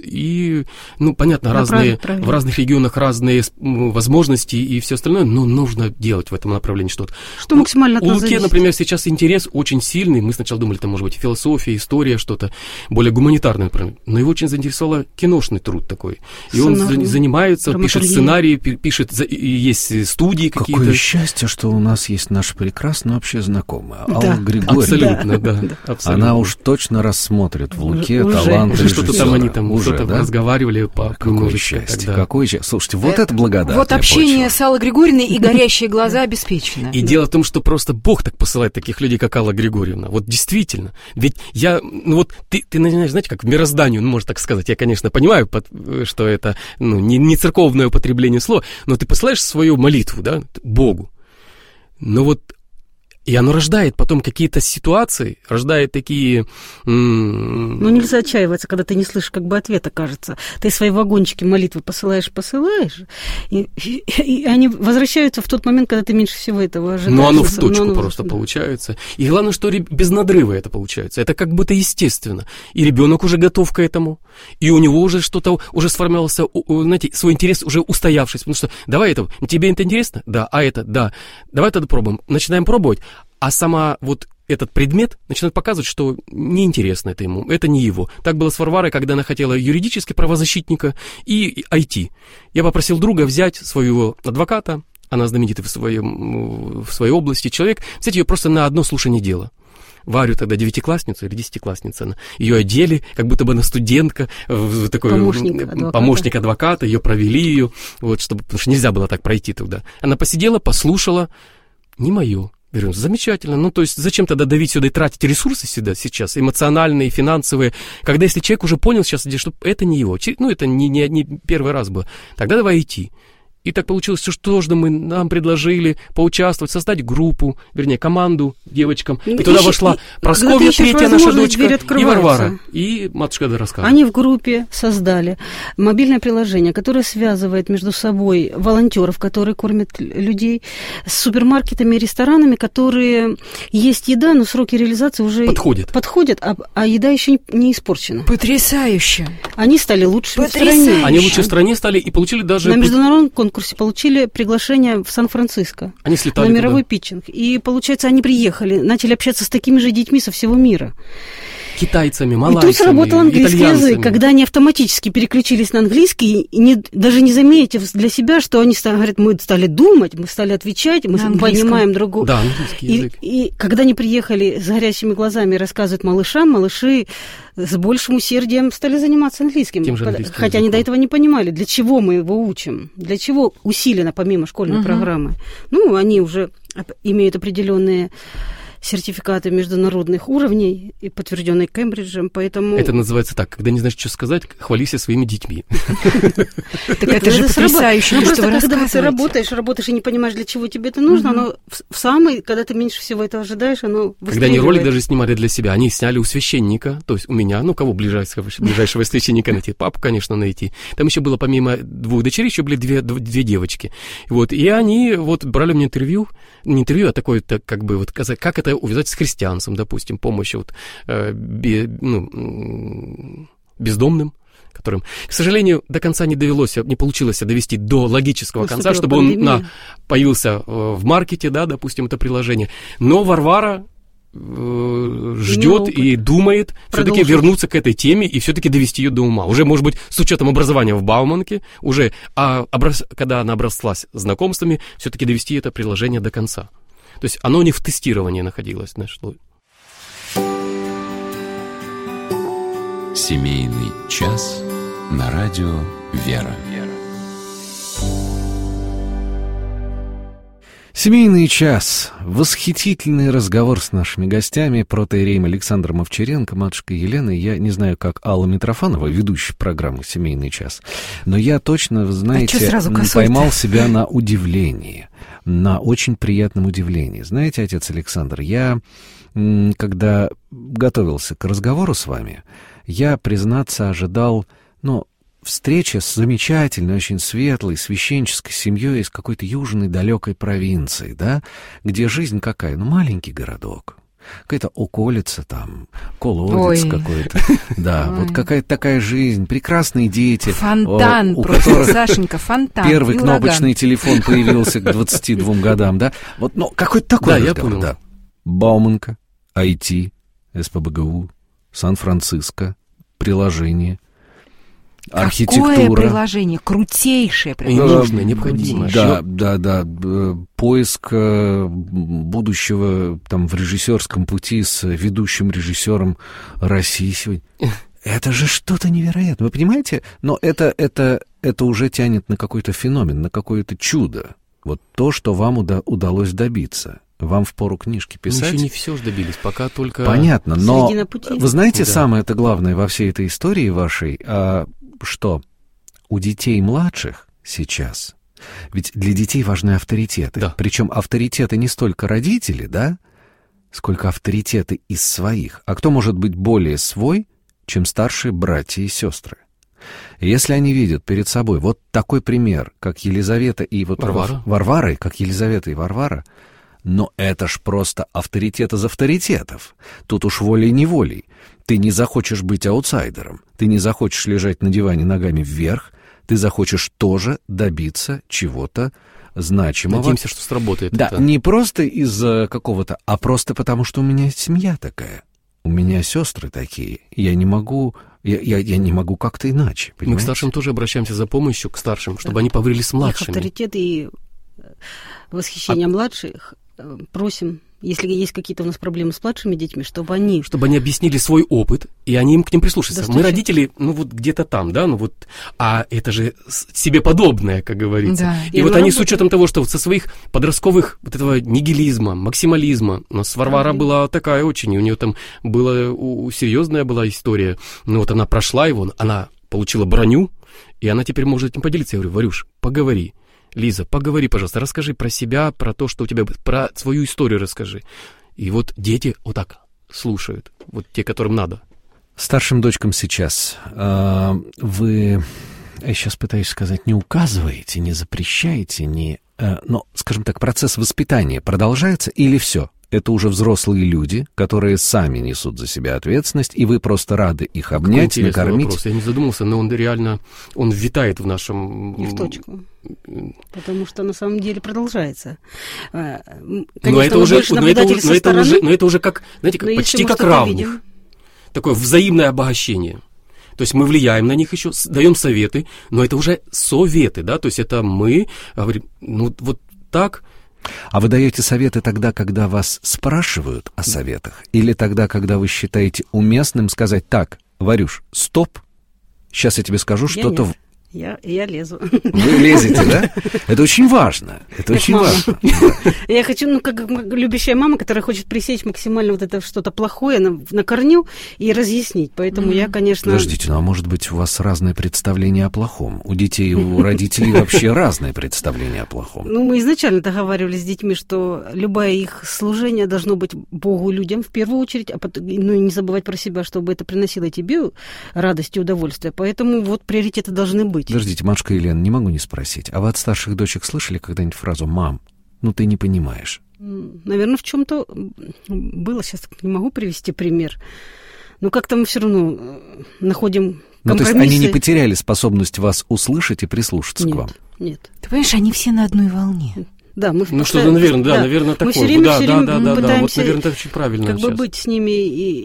и понятно, в разных регионах разные возможности и все остальное, но нужно делать в этом направлении что-то. Что максимально от нас У Луки, например, сейчас интерес очень сильный, мы сначала думали, там, может быть, философия, история, что-то более гуманитарное, но его очень заинтересовал киношный труд такой, и он занимается, пишет сценарии, пишет, есть студии какие-то. Какое счастье, что у нас есть наша прекрасная общая знакомая, Алла Григорьевна. Абсолютно, да. Абсолютно. Она уж точно рассмотрит в Луке талант режиссера. Что-то там они там что-то разговаривали по Какое счастье, какое счастье. Слушайте, вот это благодатная Вот общение с Аллой Григорьевной и горящие глаза обеспечено. И дело в том, что просто Бог так посылает таких людей, как Алла Григорьевна. Вот действительно. Ведь ты знаете, как в мирозданию, можно так сказать. Я, конечно, понимаю, что это не церковное употребление слова, но ты посылаешь свою молитву, да, Богу. Но вот и оно рождает потом какие-то ситуации, рождает такие... нельзя отчаиваться, когда ты не слышишь как бы ответа, кажется. Ты свои вагончики молитвы посылаешь, и они возвращаются в тот момент, когда ты меньше всего этого ожидаешь. Оно в точку просто получается. И главное, что без надрыва это получается. Это как будто естественно. И ребенок уже готов к этому, и у него уже что-то, уже сформировался, знаете, свой интерес уже устоявшись. Потому что давай это, тебе это интересно? Да. А это? Да. Давай тогда пробуем. Начинаем пробовать. А сама вот этот предмет начинает показывать, что неинтересно это ему, это не его. Так было с Варварой, когда она хотела юридически правозащитника и IT. Я попросил друга взять своего адвоката, она знаменитый в своей области человек, взять ее просто на одно слушание дела. Варю тогда 9-классницу или 10-классница, она. Ее одели, как будто бы она студентка, такой помощник адвоката, ее провели ее, потому что нельзя было так пройти туда. Она посидела, послушала, не мое. Говорю, замечательно. То есть зачем тогда давить сюда и тратить ресурсы сюда сейчас, эмоциональные, финансовые, когда если человек уже понял сейчас, что это не его, это не первый раз было, тогда давай идти. И так получилось, что нам предложили поучаствовать, создать группу, вернее, команду девочкам. И туда вошла Прасковья, третья наша дочка, и Варвара. И матушка рассказывала. Они в группе создали мобильное приложение, которое связывает между собой волонтеров, которые кормят людей, с супермаркетами и ресторанами, которые есть еда, но сроки реализации уже подходят, а еда еще не испорчена. Потрясающе! Они стали лучшими в стране. Они лучшие в стране стали и получили даже... На международном конкурсе получили приглашение в Сан-Франциско. Они слетали на мировой питчинг. И, получается, они приехали, начали общаться с такими же детьми со всего мира. Китайцами, малайцами, и тут сработал английский язык, когда они автоматически переключились на английский, даже не заметив для себя, что они говорят, мы стали думать, мы стали отвечать, мы понимаем другого. Да, английский язык. И когда они приехали с горящими глазами и рассказывают малышам, малыши с большим усердием стали заниматься английским. Хотя они до этого не понимали, для чего мы его учим, для чего усиленно, помимо школьной программы. Ну, они уже имеют определенные сертификаты международных уровней, и подтвержденные Кембриджем, поэтому... Это называется так, когда не знаешь, что сказать, хвалися своими детьми. Так это же потрясающе, что вы рассказываете. Когда ты работаешь и не понимаешь, для чего тебе это нужно, оно в самый, когда ты меньше всего этого ожидаешь, оно выстреливает. Когда они ролик даже снимали для себя, они сняли у священника, то есть у меня, кого ближайшего священника найти? Папу, конечно, найти. Там еще было помимо 2 дочерей, еще были 2 девочки. Вот, и они вот брали мне интервью, не интервью, а такое, как бы, вот, как это увязать с христианством, допустим, помощь вот, бездомным, которым, к сожалению, до конца не получилось довести до логического конца, чтобы он появился в маркете, да, допустим, это приложение. Но Варвара ждет и думает все-таки вернуться к этой теме и все-таки довести ее до ума. Уже, может быть, с учетом образования в Бауманке, уже, когда она оброслась знакомствами, все-таки довести это приложение до конца. То есть оно не в тестировании находилось. Семейный час на радио «Вера». Семейный час. Восхитительный разговор с нашими гостями, протоиереем Александром Овчаренко, матушкой Еленой. Я не знаю, как Алла Митрофанова, ведущая программы «Семейный час», но я точно, знаете, поймал себя на удивлении, на очень приятном удивлении. Знаете, отец Александр, я, когда готовился к разговору с вами, я, признаться, ожидал, встреча с замечательной, очень светлой, священческой семьей из какой-то южной далекой провинции, да, где жизнь какая? Маленький городок, какая-то околица там, колодец какой-то, да, вот какая-то такая жизнь, прекрасные дети. Фонтан просто, Сашенька, фонтан. Первый кнопочный телефон появился к 22 годам, да, вот, какой-то такой разговор, да. Бауманка, IT, СПбГУ, Сан-Франциско, приложение, архитектура. Какое приложение? Крутейшее приложение. Нужное, необходимое. Да. Поиск будущего там в режиссерском пути с ведущим режиссером России сегодня. Это же что-то невероятное. Вы понимаете? Но это уже тянет на какой-то феномен, на какое-то чудо. Вот то, что вам удалось добиться. Вам впору книжки писать. Мы еще не все же добились, пока только... Понятно, но вы знаете, самое-то главное во всей этой истории вашей, что у детей младших сейчас, ведь для детей важны авторитеты. Да. Причем авторитеты не столько родители, да, сколько авторитеты из своих. А кто может быть более свой, чем старшие братья и сестры? Если они видят перед собой вот такой пример, как Елизавета и вот Варвара, как Елизавета и Варвара, но это ж просто авторитет из авторитетов. Тут уж волей-неволей. Ты не захочешь быть аутсайдером, ты не захочешь лежать на диване ногами вверх, ты захочешь тоже добиться чего-то значимого. Надеемся, что сработает. Да, не просто из-за какого-то, а просто потому, что у меня семья такая. У меня сестры такие. Я не могу как-то иначе. Понимаете? Мы к старшим тоже обращаемся за помощью, к старшим, чтобы они поговорили с младшими. Их авторитет и восхищение младших просим, если есть какие-то у нас проблемы с младшими детьми, чтобы они объяснили свой опыт, и они им к ним прислушаются. Мы, родители, где-то там, да, а это же себе подобное, как говорится. Да. И вот они с учетом того, что со своих подростковых этого нигилизма, максимализма, у нас Варвара была такая очень, у нее там серьезная была история, она прошла его, она получила броню, и она теперь может этим поделиться. Я говорю, Варюш, поговори. Лиза, поговори, пожалуйста, расскажи про себя, про то, что у тебя, про свою историю расскажи. И вот дети вот так слушают, вот те, которым надо. Старшим дочкам сейчас вы, я сейчас пытаюсь сказать, не указываете, не запрещаете, но, скажем так, процесс воспитания продолжается или все? Это уже взрослые люди, которые сами несут за себя ответственность, и вы просто рады их обнять, накормить. Вопрос. Я не задумался, но он реально, он витает в нашем... Не в точку. Потому что на самом деле продолжается. Конечно, но это уже как, знаете, как, почти как равных. Такое взаимное обогащение. То есть мы влияем на них еще, даем советы, но это уже советы, да, то есть это мы говорим, ну вот так. А вы даете советы тогда, когда вас спрашивают о советах, или тогда, когда вы считаете уместным сказать: так, Варюш, стоп, сейчас я тебе скажу что-то... Я лезу. Вы лезете, да? Это очень важно. Это очень важно. Я хочу, как любящая мама, которая хочет пресечь максимально вот это что-то плохое на корню и разъяснить. Поэтому я, конечно... Подождите, ну а может быть у вас разное представление о плохом? У детей и у родителей вообще разное представление о плохом. Ну, мы изначально договаривались с детьми, что любое их служение должно быть Богу и людям в первую очередь, а потом, ну, и не забывать про себя, чтобы это приносило тебе радость и удовольствие. Поэтому вот приоритеты должны быть. Подождите, матушка Елена, не могу не спросить. А вы от старших дочек слышали когда-нибудь фразу «мам, ну ты не понимаешь»? Наверное, в чем-то было. Сейчас не могу привести пример. Но как-то мы все равно находим компромиссы. Ну, то есть они не потеряли способность вас услышать и прислушаться к вам? Нет. Ты понимаешь, они все на одной волне. Да, мы ну что-то, наверное, такое. Мы все время пытаемся, вот, наверное, это очень правильно как сейчас. бы быть с ними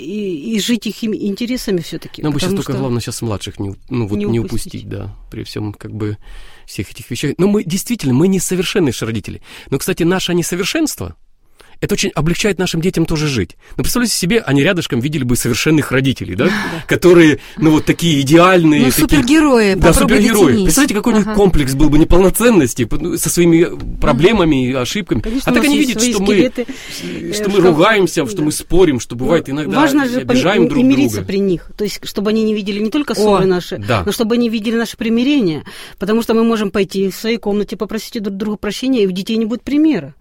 и жить их интересами все-таки. Нам бы сейчас только главное сейчас младших не упустить, да, при всем как бы всех этих вещах. Но мы действительно, мы несовершенные родители. Но, кстати, наше несовершенство, это очень облегчает нашим детям тоже жить. Но представляете себе, они рядышком видели бы совершенных родителей, да? Которые, ну, вот такие идеальные. Ну, супергерои, да, супергерои. Представляете, какой у них комплекс был бы неполноценности со своими проблемами и ошибками. Конечно, а так они видят, что мы ругаемся, что мы спорим, что бывает иногда важно же обижаем друг друга. Мириться при них. То есть, чтобы они не видели не только ссоры наши, но чтобы они видели наше примирение. Потому что мы можем пойти в своей комнате, попросить друг друга прощения, и у детей не будет примера.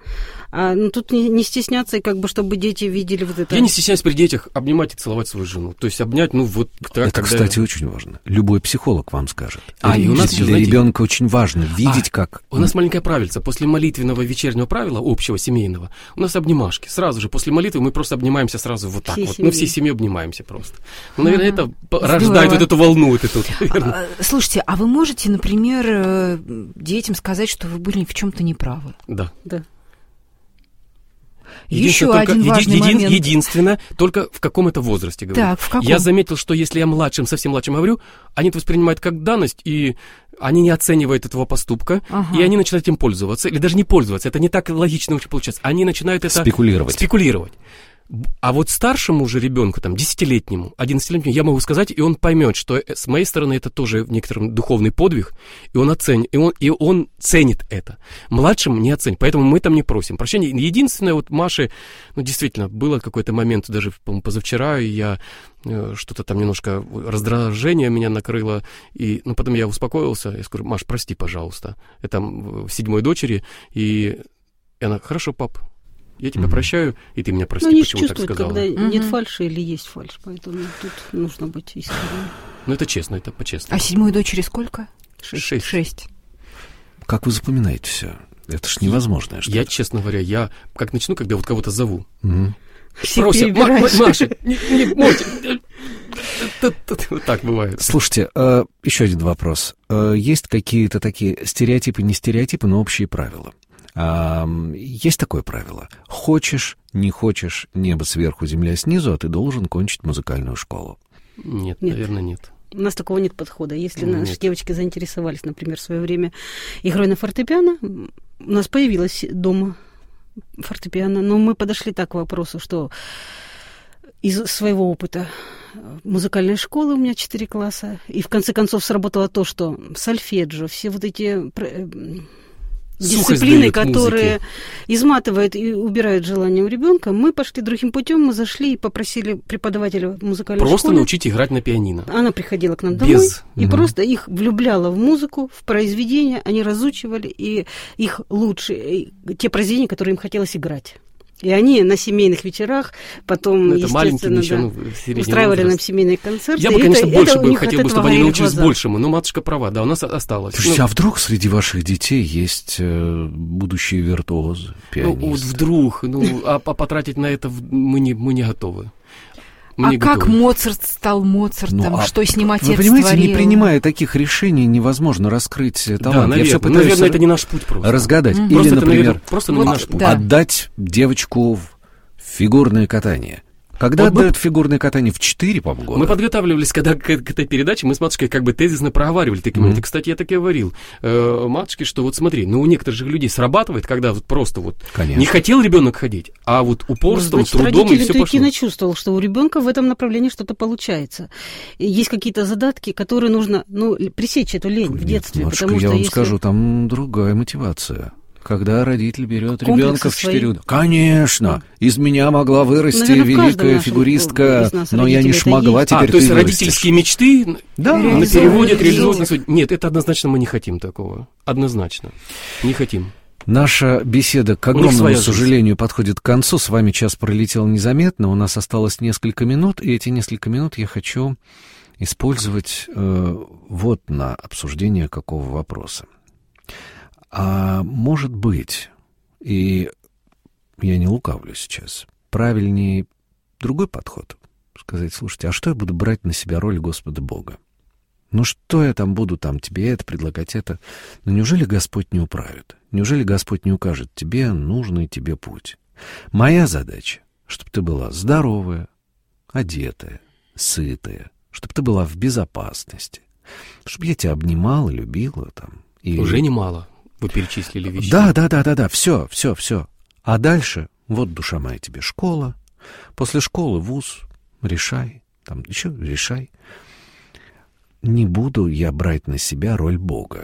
Тут не стесняться, и как бы, чтобы дети видели вот это. Я не стесняюсь при детях обнимать и целовать свою жену. То есть обнять, ну вот так. Это, кстати, очень важно. Любой психолог вам скажет. И у нас для ребенка очень важно видеть, как... У нас маленькое правильце. После молитвенного вечернего правила, общего, семейного, у нас обнимашки. Сразу же после молитвы мы просто обнимаемся сразу вот так вот. Мы всей семьей обнимаемся просто. Ну, наверное, это рождает вот эту волну. Слушайте, а вы можете, например, детям сказать, что вы были в чем-то неправы? Да. Еще один важный момент. Единственное, только в каком-то возрасте говорю. Так, в каком? Я заметил, что если я младшим, совсем младшим говорю, они это воспринимают как данность, и они не оценивают этого поступка, и они начинают этим пользоваться, или даже не пользоваться, это не так логично очень получается. Они начинают это... Спекулировать. А вот старшему уже ребенку, там, 10-летнему, 11-летнему, я могу сказать, и он поймет, что с моей стороны это тоже некоторый духовный подвиг, и он оценит, и он ценит это. Младшим не оценит, поэтому мы там не просим прощения. Единственное, вот Маше, ну, действительно, было какой-то момент, даже, по-моему, позавчера, и я что-то там немножко раздражение меня накрыло, и, ну, потом я успокоился, я скажу: Маш, прости, пожалуйста. Это в 7-й дочери, и она: хорошо, пап. Я тебя прощаю, и ты меня прости, почему так сказала. Когда нет фальши или есть фальшь, поэтому тут нужно быть искренним. Ну, это честно, это по-честному. А 7-й дочери сколько? 6. Как вы запоминаете все? Это ж невозможно. Я, честно говоря, я как начну, когда вот кого-то зову. Просят: Маша, не можете. Вот так бывает. Слушайте, еще один вопрос. Есть какие-то такие стереотипы, не стереотипы, но общие правила? Есть такое правило: хочешь, не хочешь, небо сверху, земля снизу, а ты должен кончить музыкальную школу. Нет, наверное, нет. У нас такого нет подхода. Если наши девочки заинтересовались, например, в свое время игрой на фортепиано, у нас появилось дома фортепиано, но мы подошли так к вопросу, что из своего опыта музыкальной школы, у меня 4 класса, и в конце концов сработало то, что сольфеджио, все вот эти дисциплины, которые изматывают и убирают желание у ребенка, мы пошли другим путем, мы зашли и попросили преподавателя музыкальной школы. Просто научить играть на пианино. Она приходила к нам домой и просто их влюбляла в музыку, в произведения, они разучивали, и их лучшие, те произведения, которые им хотелось играть. И они на семейных вечерах потом, естественно, устраивали нам семейные концерты. Я бы, конечно, больше бы хотел, чтобы они научились большему, но матушка права, да, у нас осталось. Слушайте, а вдруг среди ваших детей есть будущие виртуозы, пианисты? Вот вдруг, а потратить на это мы не готовы. Как Моцарт стал Моцартом? Что с ним отец творил? Вы понимаете, не принимая таких решений, невозможно раскрыть талант. Да, наверное, это не наш путь просто. Разгадать. Или, например, просто не наш путь. Отдать девочку в фигурное катание. Когда отдают фигурное катание? В 4, по-моему, года? Мы подготавливались, когда к этой передаче, мы с матушкой как бы тезисно проговаривали такие моменты. Кстати, я так и говорил матушке, что вот смотри, у некоторых же людей срабатывает, когда вот просто вот не хотел ребенок ходить, а вот упорством, трудом и все пошло. Родитель чувствовал, что у ребенка в этом направлении что-то получается. Есть какие-то задатки, которые нужно, пресечь эту лень в детстве. Матушка, потому что я вам скажу, там другая мотивация. Когда родитель берет ребенка в 4 года. Конечно, из меня могла вырасти великая фигуристка, но я не смогла теперь. То есть родительские мечты на переводят, реализуют. Нет, это однозначно мы не хотим такого. Однозначно. Не хотим. Наша беседа, к огромному сожалению, подходит к концу. С вами час пролетел незаметно. У нас осталось несколько минут, и эти несколько минут я хочу использовать вот на обсуждение какого вопроса. А может быть, и я не лукавлю сейчас, правильнее другой подход. Сказать, слушайте, а что я буду брать на себя роль Господа Бога? Что я там буду тебе это предлагать, это? Неужели Господь не управит? Неужели Господь не укажет тебе нужный тебе путь? Моя задача, чтобы ты была здоровая, одетая, сытая, чтобы ты была в безопасности, чтобы я тебя обнимала, любила И... Уже немало. Вы перечислили вещи. Да, все. А дальше, вот, душа моя, тебе школа. После школы вуз, решай, еще решай. Не буду я брать на себя роль Бога.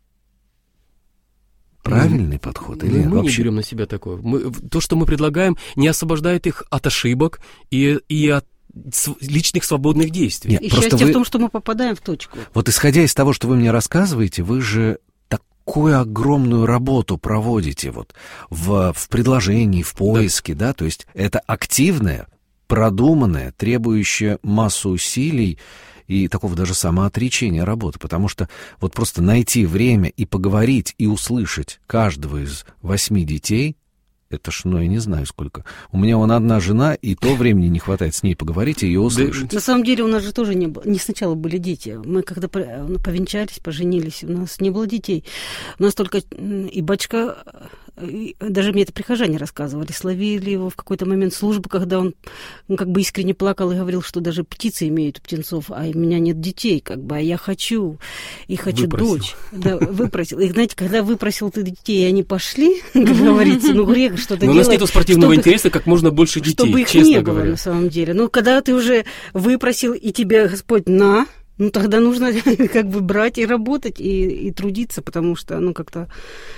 Правильный подход или мы вообще? Не берем на себя такое. То, что мы предлагаем, не освобождает их от ошибок и от личных свободных действий. Нет, и счастье в том, что мы попадаем в точку. Вот исходя из того, что вы мне рассказываете, вы же такую огромную работу проводите в предложении, в поиске, да, то есть это активное, продуманное, требующее массу усилий и такого даже самоотречения работы, потому что просто найти время и поговорить, и услышать каждого из 8 детей, это я не знаю сколько. У меня одна жена, и то времени не хватает с ней поговорить и ее услышать. На самом деле у нас же тоже не было. Не сначала были дети. Мы когда повенчались, поженились, у нас не было детей. У нас только и батюшка, даже мне это прихожане рассказывали, словили его в какой-то момент службы, когда он как бы искренне плакал и говорил, что даже птицы имеют птенцов, а у меня нет детей, а я хочу, и хочу дочь. Да, выпросил. И знаете, когда выпросил ты детей, и они пошли, как говорится, грех что-то делать. Но у нас нет спортивного интереса, как можно больше детей, чтобы их не было, на самом деле. Когда ты уже выпросил, и тебе Господь тогда нужно брать и работать, и трудиться, потому что, как-то...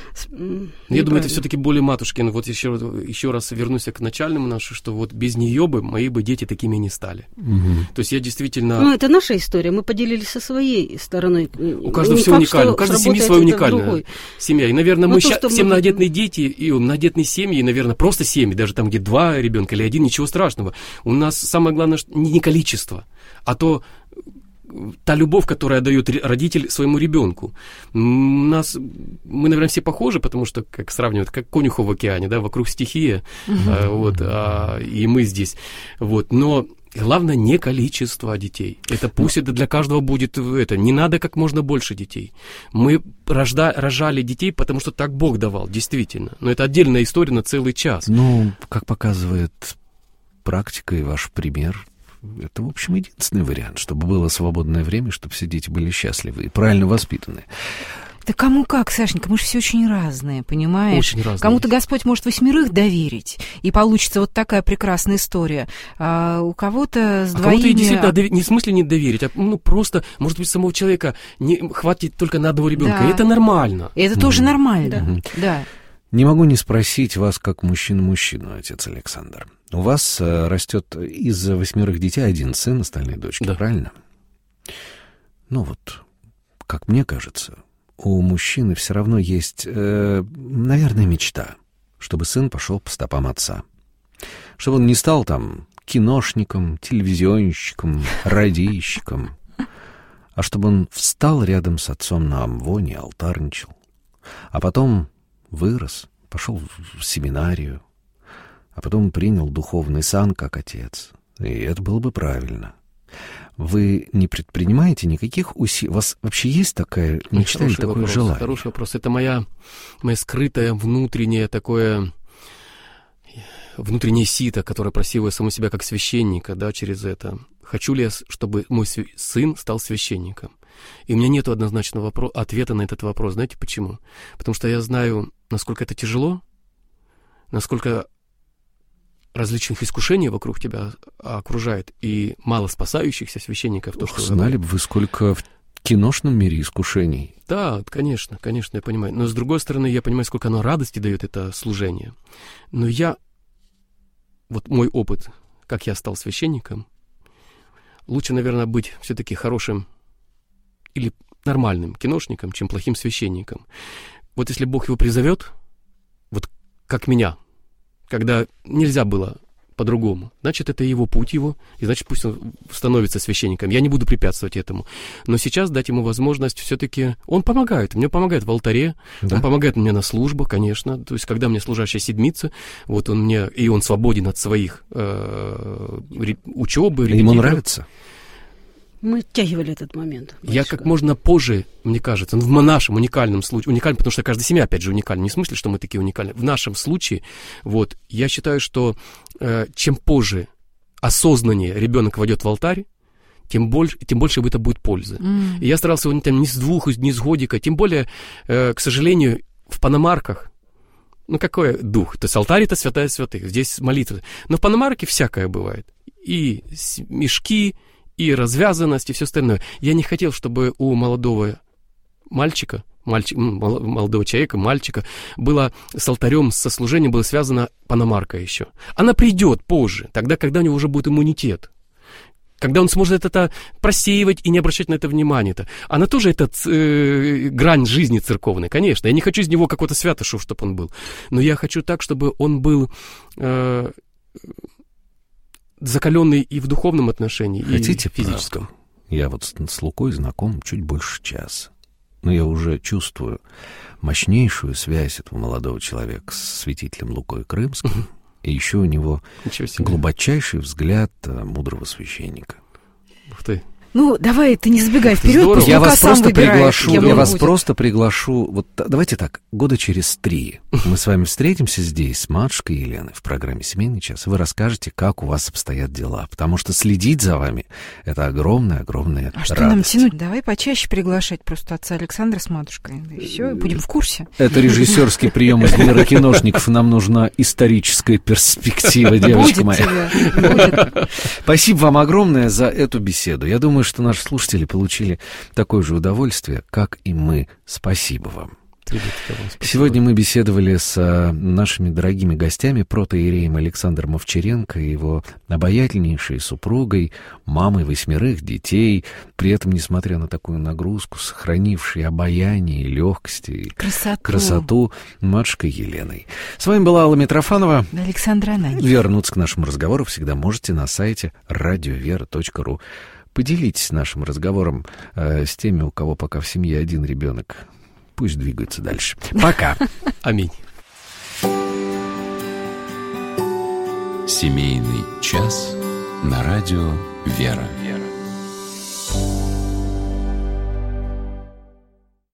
Я думаю, это все-таки более матушкин. Еще раз вернусь к начальному нашу, что без нее мои дети такими не стали. Угу. То есть я действительно... это наша история, мы поделились со своей стороной. У каждого все уникально, у каждой семьи своя уникальная семья. И, наверное, мы сейчас все многодетные дети и многодетные семьи, наверное, просто семьи, даже там, где 2 ребенка или 1, ничего страшного. У нас самое главное не количество, а та любовь, которую дает родитель своему ребенку. Мы, наверное, все похожи, потому что, как сравнивают, как конюха в океане, да, вокруг стихия, и мы здесь. Но главное не количество детей. Это пусть это для каждого будет не надо как можно больше детей. Мы рожали детей, потому что так Бог давал, действительно. Но это отдельная история на целый час. Как показывает практика и ваш пример, это, в общем, единственный вариант, чтобы было свободное время, чтобы все дети были счастливы и правильно воспитаны. Да кому как, Сашенька, мы же все очень разные, понимаешь? Очень разные. Кому-то Господь может 8 доверить, и получится вот такая прекрасная история. А у кого-то с двоими... Кому-то и действительно не в смысле не доверить, а просто, может быть, самого человека не хватит только на одного ребенка. Да. И это нормально. И это тоже нормально. Да. Не могу не спросить вас, как мужчину, отец Александр. У вас растет из 8 детей 1 сын, остальные дочки, да. Правильно? Ну вот, как мне кажется, у мужчины все равно есть, наверное, мечта, чтобы сын пошел по стопам отца. Чтобы он не стал там киношником, телевизионщиком, радийщиком, а чтобы он встал рядом с отцом на амвоне, алтарничал, а потом вырос, пошел в семинарию, а потом принял духовный сан как отец. И это было бы правильно. Вы не предпринимаете никаких усилий? У вас вообще есть такая мечта или такое желание? Хороший вопрос. Это моя скрытая внутренняя внутреннее сито, которое просило само себя как священника, да, через это. Хочу ли я, чтобы мой сын стал священником? И у меня нет однозначного ответа на этот вопрос. Знаете почему? Потому что я знаю, насколько это тяжело, насколько различных искушений вокруг тебя окружает, и мало спасающихся священников. Знали бы вы, сколько в киношном мире искушений. Да, конечно, я понимаю. Но с другой стороны, я понимаю, сколько оно радости дает, это служение. Но мой опыт, как я стал священником, лучше, наверное, быть все-таки хорошим или нормальным киношником, чем плохим священником. Вот если Бог его призовет, вот как меня, когда нельзя было по-другому, значит, это его путь его, и значит, пусть он становится священником. Я не буду препятствовать этому. Но сейчас дать ему возможность все-таки... Он помогает. Мне помогает в алтаре, да? Он помогает мне на службах, конечно. То есть, когда мне служащая седмица, вот он мне... И он свободен от своих учебы. Ему нравится? Мы оттягивали этот момент. Я как можно позже, мне кажется, в нашем уникальном случае, уникальном, потому что каждая семья, опять же, уникальна, не в смысле, что мы такие уникальны, в нашем случае, я считаю, что чем позже осознаннее ребенок войдет в алтарь, тем больше это будет пользы. И я старался не с 2, не с годика, тем более, к сожалению, в Панамарках, какой дух? То есть алтарь — это святая святых, здесь молитва. Но в Панамарке всякое бывает. И мешки, и развязанность, и все остальное. Я не хотел, чтобы у молодого человека было с алтарем, со служением было связано Панамарка еще. Она придет позже, тогда, когда у него уже будет иммунитет. Когда он сможет это просеивать и не обращать на это внимания. Она тоже грань жизни церковной, конечно. Я не хочу из него какого-то святошу, чтобы он был. Но я хочу так, чтобы он был... закаленный и в духовном отношении, хотите, и в физическом. Правду? Я с Лукой знаком чуть больше часа. Но я уже чувствую мощнейшую связь этого молодого человека с святителем Лукой Крымским. И еще у него глубочайший взгляд мудрого священника. Ух ты. Давай, ты не забегай вперед, пусть я Лука вас сам выбирает, просто приглашу, давайте так, 3 года мы с вами встретимся здесь с матушкой Еленой в программе «Семейный час», и вы расскажете, как у вас обстоят дела, потому что следить за вами — это огромная радость. А что нам тянуть? Давай почаще приглашать просто отца Александра с матушкой, и все, будем в курсе. Это режиссерский прием из мира киношников, нам нужна историческая перспектива, девочка моя. Будет. Спасибо вам огромное за эту беседу. Я думаю, что наши слушатели получили такое же удовольствие, как и мы. Спасибо вам. Сегодня мы беседовали с нашими дорогими гостями, протоиереем Александром Овчаренко и его обаятельнейшей супругой, мамой 8 детей, при этом, несмотря на такую нагрузку, сохранившей обаяние, легкость и красоту матушкой Еленой. С вами была Алла Митрофанова. Александра Ананьева. Вернуться к нашему разговору всегда можете на сайте radiovera.ru. Поделитесь нашим разговором с теми, у кого пока в семье 1 ребенок. Пусть двигаются дальше. Пока. Аминь. Семейный час на радио «Вера».